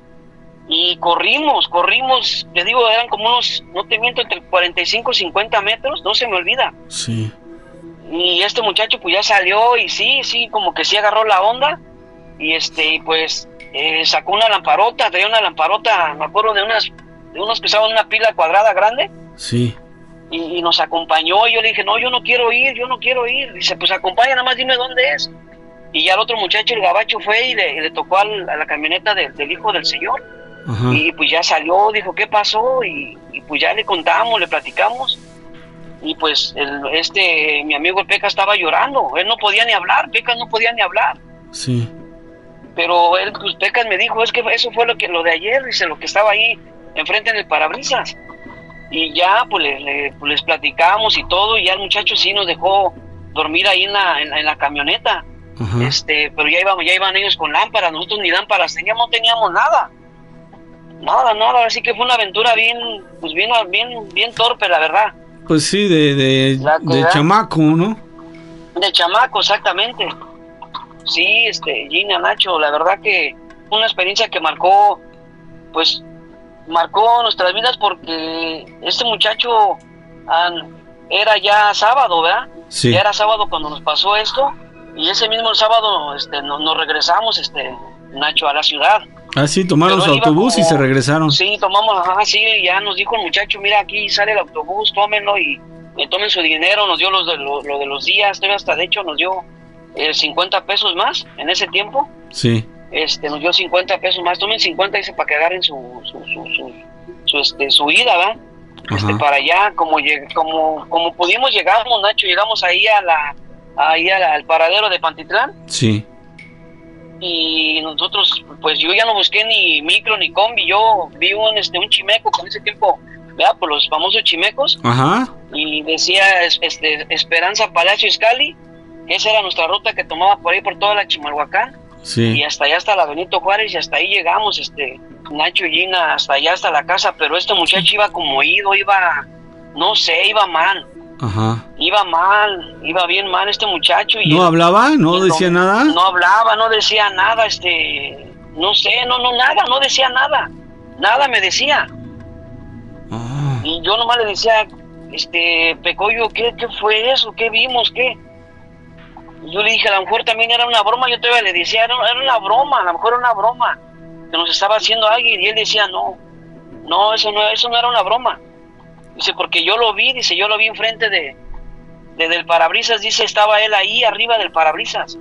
Y corrimos, corrimos, te digo, eran como unos, no te miento, entre cuarenta y cinco y cincuenta metros, no se me olvida. Sí. Y este muchacho pues ya salió y sí, sí, como que sí agarró la onda. Y este, pues, eh, sacó una lamparota, traía una lamparota, me acuerdo de unas, de unos que usaban una pila cuadrada grande. Sí. Y, y nos acompañó, y yo le dije, no, yo no quiero ir, yo no quiero ir. Dice, pues acompaña, nada más dime dónde es. Y ya el otro muchacho, el gabacho, fue y le, y le tocó al, a la camioneta de, del hijo del señor. Ajá. Y pues ya salió, dijo, ¿qué pasó? Y, y pues ya le contamos, le platicamos. Y pues el, este, mi amigo el Peca estaba llorando, él no podía ni hablar, Pecas no podía ni hablar. Sí. Pero él, pues Pecas me dijo, es que eso fue lo que lo de ayer, dice, lo que estaba ahí enfrente en el parabrisas. Y ya pues, le, le, pues les platicamos y todo, y ya el muchacho sí nos dejó dormir ahí en la, en, en la camioneta. Ajá. Este, pero ya iban, ya iban ellos con lámparas, nosotros ni lámparas teníamos, no teníamos nada. Nada, nada, así que fue una aventura bien, pues bien, bien, bien torpe, la verdad. Pues sí, de, de, de chamaco, ¿no? De chamaco, exactamente. Sí, este, Gina, Nacho, la verdad que fue una experiencia que marcó, pues, marcó nuestras vidas porque este muchacho ah, era ya sábado, ¿verdad? Sí. Ya era sábado cuando nos pasó esto, y ese mismo sábado, este, nos, nos regresamos, este, Nacho, a la ciudad. Ah, sí, tomaron su autobús como, y se regresaron. Sí, tomamos, ajá, sí, ya nos dijo el muchacho, mira, aquí sale el autobús, tómenlo y, y tomen su dinero, nos dio los de, lo, lo de los días, hasta de hecho nos dio eh, cincuenta pesos más en ese tiempo. Sí. Este, nos dio cincuenta pesos más, tomen cincuenta, dice, para que agarren su, su, su, su, su, este, su ida, ¿verdad? Este, para allá, como, como, como pudimos, llegamos, Nacho, llegamos ahí a la, ahí a la, al paradero de Pantitlán. Sí. Y nosotros, pues yo ya no busqué ni micro ni combi, yo vi un este un chimeco con ese tiempo, vea, por los famosos chimecos. Ajá. Y decía este Esperanza Palacio Izcalli, que esa era nuestra ruta que tomaba por ahí por toda la Chimalhuacán. Sí. Y hasta allá hasta la Benito Juárez, y hasta ahí llegamos, este Nacho y Gina, hasta allá hasta la casa, pero este muchacho iba como ido, iba, no sé, iba mal. Ajá. Iba mal, iba bien mal este muchacho. Y ¿No él, hablaba? ¿No decía no, nada? No hablaba, no decía nada, este, no sé, no, no, nada, no decía nada, nada me decía. Ah. Y yo nomás le decía, este, Pecoyo, ¿qué, qué fue eso? ¿Qué vimos? ¿Qué? Y yo le dije, a lo mejor también era una broma, yo todavía le decía, era, era una broma, a lo mejor era una broma que nos estaba haciendo alguien, y él decía, no, no, eso no, eso no era una broma. Dice, porque yo lo vi, dice, yo lo vi enfrente de, de del parabrisas, dice, estaba él ahí arriba del parabrisas.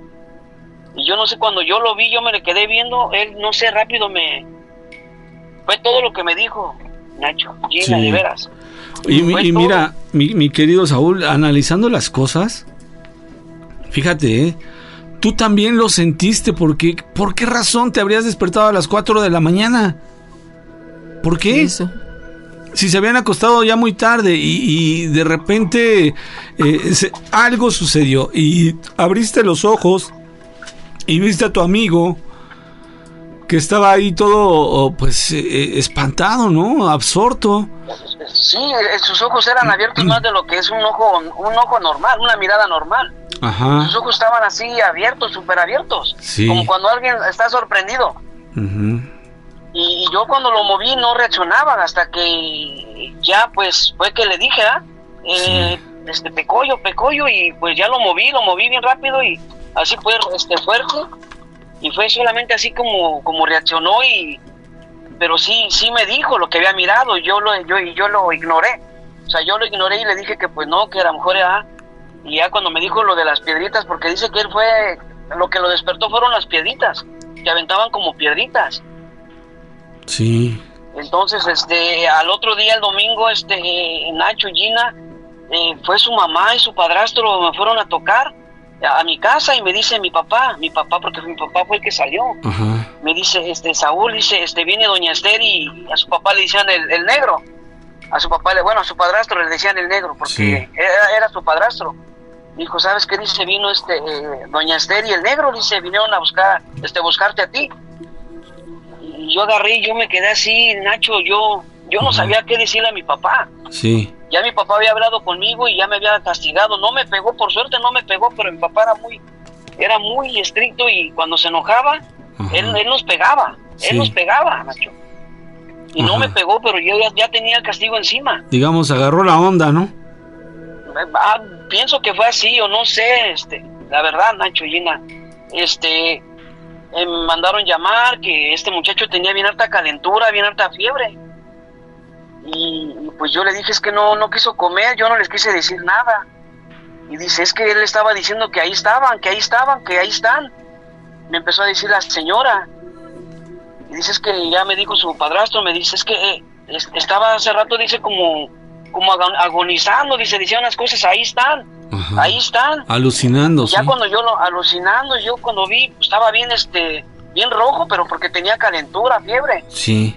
Y yo no sé, cuando yo lo vi, yo me le quedé viendo, él, no sé, rápido me... Fue todo lo que me dijo, Nacho, Gina, sí. de veras. Y, y mira, mi, mi querido Saúl, analizando las cosas, fíjate, ¿eh? Tú también lo sentiste, porque ¿por qué razón te habrías despertado a las cuatro de la mañana? ¿Por qué? Eso. Si se habían acostado ya muy tarde y, y de repente eh, se, algo sucedió y abriste los ojos y viste a tu amigo que estaba ahí todo pues eh, espantado, ¿no? Absorto. Sí, sus ojos eran abiertos más de lo que es un ojo, un ojo normal, una mirada normal. Ajá. Sus ojos estaban así abiertos, súper abiertos, sí. Como cuando alguien está sorprendido. Uh-huh. Y yo cuando lo moví no reaccionaban, hasta que ya pues fue que le dije, ¿ah? Eh, sí. este Pecoyo, Pecoyo, y pues ya lo moví, lo moví bien rápido y así fue este fuerte, y fue solamente así como, como reaccionó, y pero sí, sí me dijo lo que había mirado, y yo lo, yo, yo lo ignoré, o sea, yo lo ignoré y le dije que pues no, que a lo mejor era, y ya cuando me dijo lo de las piedritas, porque dice que él fue, lo que lo despertó fueron las piedritas, que aventaban como piedritas. Sí. Entonces, este, al otro día, el domingo, este, Nacho y Gina, eh, fue su mamá y su padrastro, me fueron a tocar, a mi casa y me dice mi papá, mi papá, porque mi papá fue el que salió. Ajá. Me dice, este, Saúl, dice, este, viene doña Esther y a su papá le decían el, el negro. A su papá, le, bueno, a su padrastro le decían el negro, porque Sí. era, era su padrastro. Dijo, ¿sabes qué? Dice, vino este, eh, doña Esther y el negro, dice, vinieron a buscar, este, buscarte a ti. Y yo agarré y yo me quedé así, Nacho, yo, yo no Ajá. sabía qué decirle a mi papá. Sí. Ya mi papá había hablado conmigo y ya me había castigado. No me pegó, por suerte no me pegó, pero mi papá era muy, era muy estricto y cuando se enojaba, él, él nos pegaba, Sí. él nos pegaba, Nacho. Y no Ajá. me pegó, pero yo ya, ya tenía el castigo encima. Digamos, agarró la onda, ¿no? Ah, pienso que fue así o no sé, este, la verdad, Nacho, Gina, este, eh, me mandaron llamar que este muchacho tenía bien harta calentura, bien harta fiebre. Y, y pues yo le dije, es que no, no quiso comer, yo no les quise decir nada. Y dice, es que él estaba diciendo que ahí estaban, que ahí estaban, que ahí están. Me empezó a decir la señora. Y dice, es que ya me dijo su padrastro, me dice, es que eh, es- estaba hace rato, dice, como, como agon- agonizando, dice, decía unas cosas, ahí están, Ajá. ahí están. Alucinando, Ya sí. cuando yo lo, alucinando, yo cuando vi, pues, estaba bien, este, bien rojo, pero porque tenía calentura, fiebre. Sí.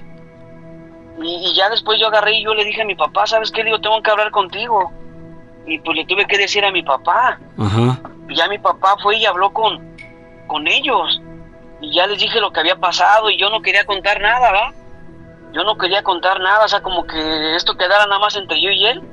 Y, y ya después yo agarré y yo le dije a mi papá, ¿sabes qué? Digo, tengo que hablar contigo. Y pues le tuve que decir a mi papá. Ajá. Y ya mi papá fue y habló con, con ellos. Y ya les dije lo que había pasado y yo no quería contar nada, ¿va? Yo no quería contar nada, o sea, como que esto quedara nada más entre yo y él.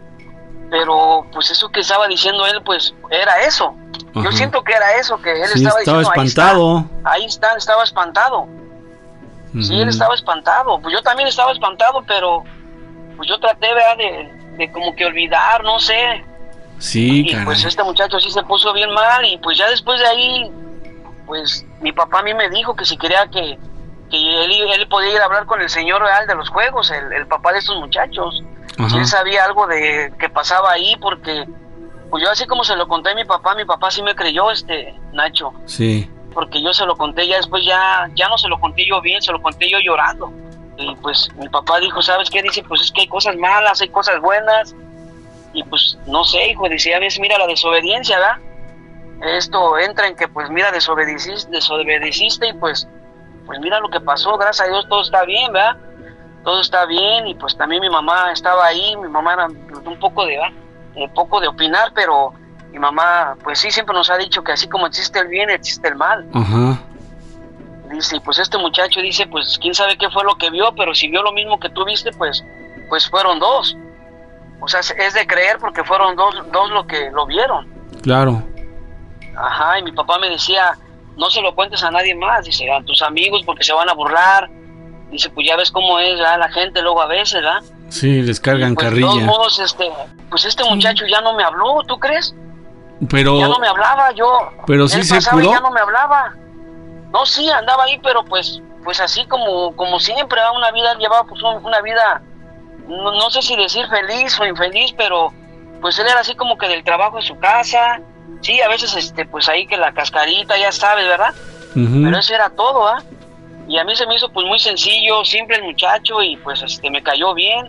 Pero pues eso que estaba diciendo él, pues era eso. Yo Ajá. siento que era eso, que él Sí, estaba estaba diciendo, espantado. ahí está, ahí está, estaba espantado. Sí, él Ujú. estaba espantado. Pues yo también estaba espantado, pero pues yo traté, ¿verdad? De, de como que olvidar, no sé. Sí, Y caray. pues este muchacho sí se puso bien mal y pues ya después de ahí, pues mi papá a mí me dijo que si quería que, que él, él podía ir a hablar con el señor real de los juegos, el, el papá de estos muchachos. Ajá. Si él sabía algo de que pasaba ahí, porque pues yo así como se lo conté a mi papá, mi papá sí me creyó, este Nacho. Sí. Porque yo se lo conté, ya después ya, ya no se lo conté yo bien, se lo conté yo llorando. Y pues mi papá dijo, ¿sabes qué? Dice, pues es que hay cosas malas, hay cosas buenas. Y pues no sé, hijo, dice, a veces mira la desobediencia, ¿verdad? Esto entra en que pues mira, desobedeciste, desobedeciste y pues, pues mira lo que pasó, gracias a Dios todo está bien, ¿verdad? Todo está bien y pues también mi mamá estaba ahí, mi mamá era un poco de, ¿verdad? Un poco de opinar, pero mi mamá pues sí siempre nos ha dicho que así como existe el bien, existe el mal. Ajá. Dice, y pues este muchacho dice, pues quién sabe qué fue lo que vio, pero si vio lo mismo que tú viste, pues, pues fueron dos. O sea, es de creer porque fueron dos, dos lo que lo vieron. Claro. Ajá, y mi papá me decía, no se lo cuentes a nadie más, dice, a tus amigos porque se van a burlar. Dice, pues ya ves cómo es, ¿verdad? La gente luego a veces, ¿verdad? Sí, les cargan Pues de todos carrilla. modos, este, pues este muchacho ya no me habló, ¿tú crees? Pero, Ya no me hablaba, yo. pero sí él se pasaba y curó. ya no me hablaba. No, sí, andaba ahí, pero pues, pues así como, como siempre, ¿verdad? Una vida, llevaba pues un- una vida, no, no sé si decir feliz o infeliz, pero pues él era así como que del trabajo a su casa, sí, a veces este, pues ahí que la cascarita, ya sabes, ¿verdad? Ujú. Pero eso era todo, ¿ah? Y a mí se me hizo pues muy sencillo, simple el muchacho y pues este me cayó bien.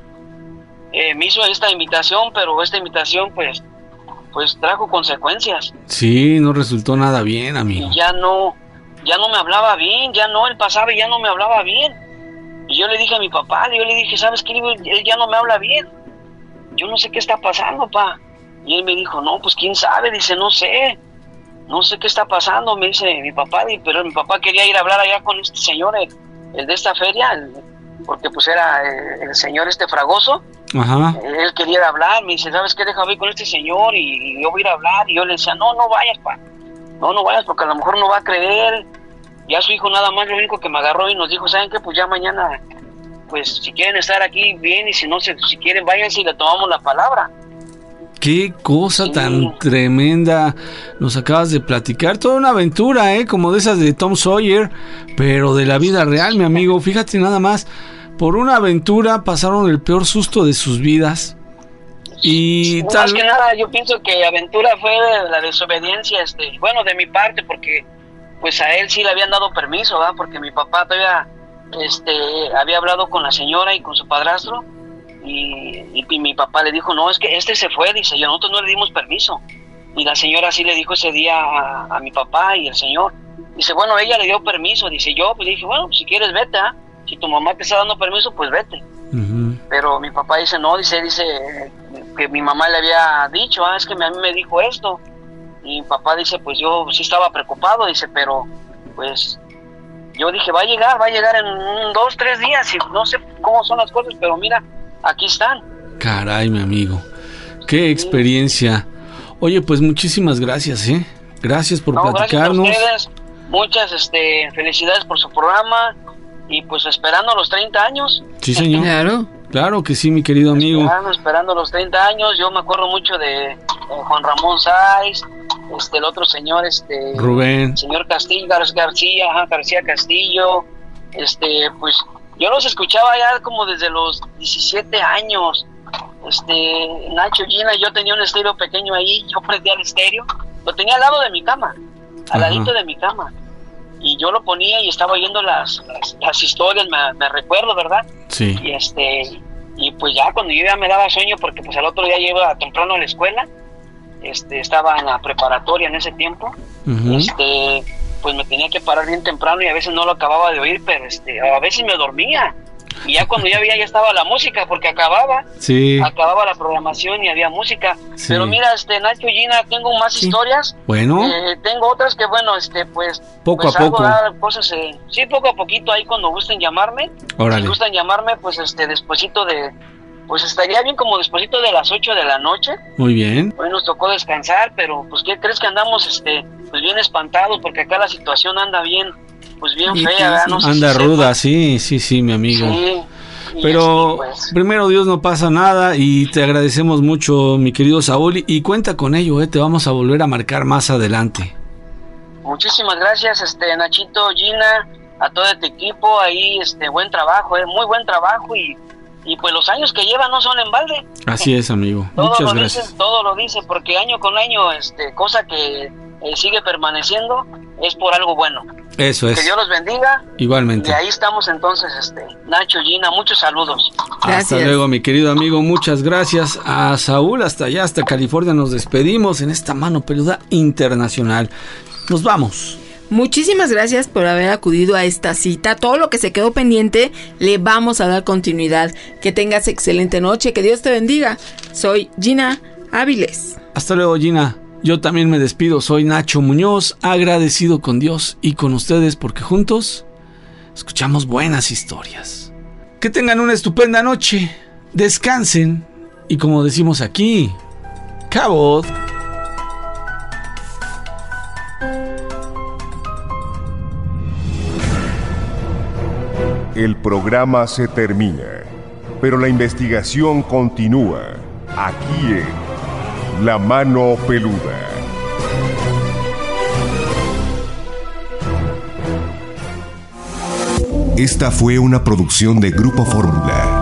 Eh, me hizo esta invitación, pero esta invitación pues, pues trajo consecuencias. Sí, no resultó nada bien, amigo. Y ya no, ya no me hablaba bien, ya no, él pasaba y ya no me hablaba bien. Y yo le dije a mi papá, yo le dije, ¿sabes qué? Él ya no me habla bien. Yo no sé qué está pasando, pa. Y él me dijo, no, pues quién sabe, dice, no sé. No sé qué está pasando, me dice mi papá, y- pero mi papá quería ir a hablar allá con este señor, el, el de esta feria, el- porque pues era el, el señor este Fragoso. Ajá. Él quería ir a hablar, me dice, ¿sabes qué? Déjame ir con este señor y, y yo voy a ir a hablar. Y yo le decía, no, no vayas, pa. No, no vayas porque a lo mejor no va a creer. Ya su hijo nada más, lo único que me agarró y nos dijo, ¿saben qué? Pues ya mañana, pues si quieren estar aquí, bien, y si no, si, si quieren, váyanse y le tomamos la palabra. Qué cosa tan tremenda nos acabas de platicar. Toda una aventura, ¿eh? Como de esas de Tom Sawyer, pero de la vida real, mi amigo. Fíjate nada más, por una aventura pasaron el peor susto de sus vidas. Y Más tal... que nada, yo pienso que aventura fue la desobediencia, este, bueno, de mi parte, porque pues a él sí le habían dado permiso, ¿verdad? Porque mi papá todavía, este, había hablado con la señora y con su padrastro, y, y, y mi papá le dijo, no, es que este se fue, dice, y nosotros no le dimos permiso. y la señora sí le dijo ese día a, a mi papá y el señor, dice, bueno, ella le dio permiso, dice, yo pues dije, bueno, pues, si quieres vete, ¿eh? Si tu mamá te está dando permiso, pues vete. Uh-huh. Pero mi papá dice, no, dice, dice que mi mamá le había dicho, ah, es que a mí me dijo esto. Y mi papá dice, pues yo sí estaba preocupado, dice, pero pues yo dije, va a llegar, va a llegar en un, dos, tres días, y no sé cómo son las cosas, pero mira, aquí están. Caray, mi amigo, qué experiencia. Oye, pues muchísimas gracias, ¿eh? Gracias por no, platicarnos. Gracias a ustedes, muchas este, felicidades por su programa. Y pues esperando los treinta años. Sí, señor. Claro. Claro que sí, mi querido amigo. Esperando, esperando los treinta años. Yo me acuerdo mucho de eh, Juan Ramón Sáiz, este, el otro señor, este... Rubén. El señor Castillo, García, ajá, García Castillo. Este, pues, yo los escuchaba ya como desde los diecisiete años. Este, Nacho, Gina, yo tenía un estéreo pequeño ahí. Yo prendía el estéreo. Lo tenía al lado de mi cama. Al ajá. ladito de mi cama. Y yo lo ponía y estaba oyendo las, las, las historias, me, me recuerdo, ¿verdad? Sí. Y este, y pues ya cuando yo ya me daba sueño, porque pues al otro día yo iba temprano a la escuela, este, estaba en la preparatoria en ese tiempo, uh-huh. este, pues me tenía que parar bien temprano y a veces no lo acababa de oír, pero este, a veces me dormía. Y ya cuando ya veía ya estaba la música, porque acababa, sí. acababa la programación y había música. Sí. Pero mira, este, Nacho, Gina, tengo más sí. historias. Bueno. Eh, tengo otras que, bueno, este, pues... Poco pues a poco. Hago cosas, eh, sí, poco a poquito ahí cuando gusten llamarme. Órale. Si gustan llamarme, pues, este, despuesito de... Pues estaría bien como despuesito de las ocho de la noche. Muy bien. Hoy nos tocó descansar, pero, pues, ¿qué crees que andamos, este, pues, bien espantados? Porque acá la situación anda bien... Pues bien sí, fea, ¿verdad? No sé anda si ruda, sí, sí, sí, mi amigo. Sí. Pero así, pues. primero Dios, no pasa nada y te agradecemos mucho, mi querido Saúl, y cuenta con ello, eh, te vamos a volver a marcar más adelante. Muchísimas gracias, este Nachito, Gina, a todo este equipo ahí, este buen trabajo, eh, muy buen trabajo y y pues los años que llevan no son en balde. Así es, amigo. todo Muchas lo gracias. Dice, todo lo dice, porque año con año, este cosa que eh, sigue permaneciendo es por algo bueno. Eso es. Que Dios los bendiga. Igualmente. Y ahí estamos entonces, este Nacho, Gina, muchos saludos. Gracias. Hasta luego, mi querido amigo, muchas gracias. A Saúl, hasta allá, hasta California, nos despedimos en esta mano peluda internacional. Nos vamos. Muchísimas gracias por haber acudido a esta cita. Todo lo que se quedó pendiente le vamos a dar continuidad. Que tengas excelente noche, que Dios te bendiga. Soy Gina Áviles. Hasta luego, Gina. Yo también me despido, soy Nacho Muñoz, agradecido con Dios y con ustedes porque juntos escuchamos buenas historias. Que tengan una estupenda noche, descansen y como decimos aquí, cabot. El programa se termina, pero la investigación continúa aquí en La Mano Peluda. Esta fue una producción de Grupo Fórmula.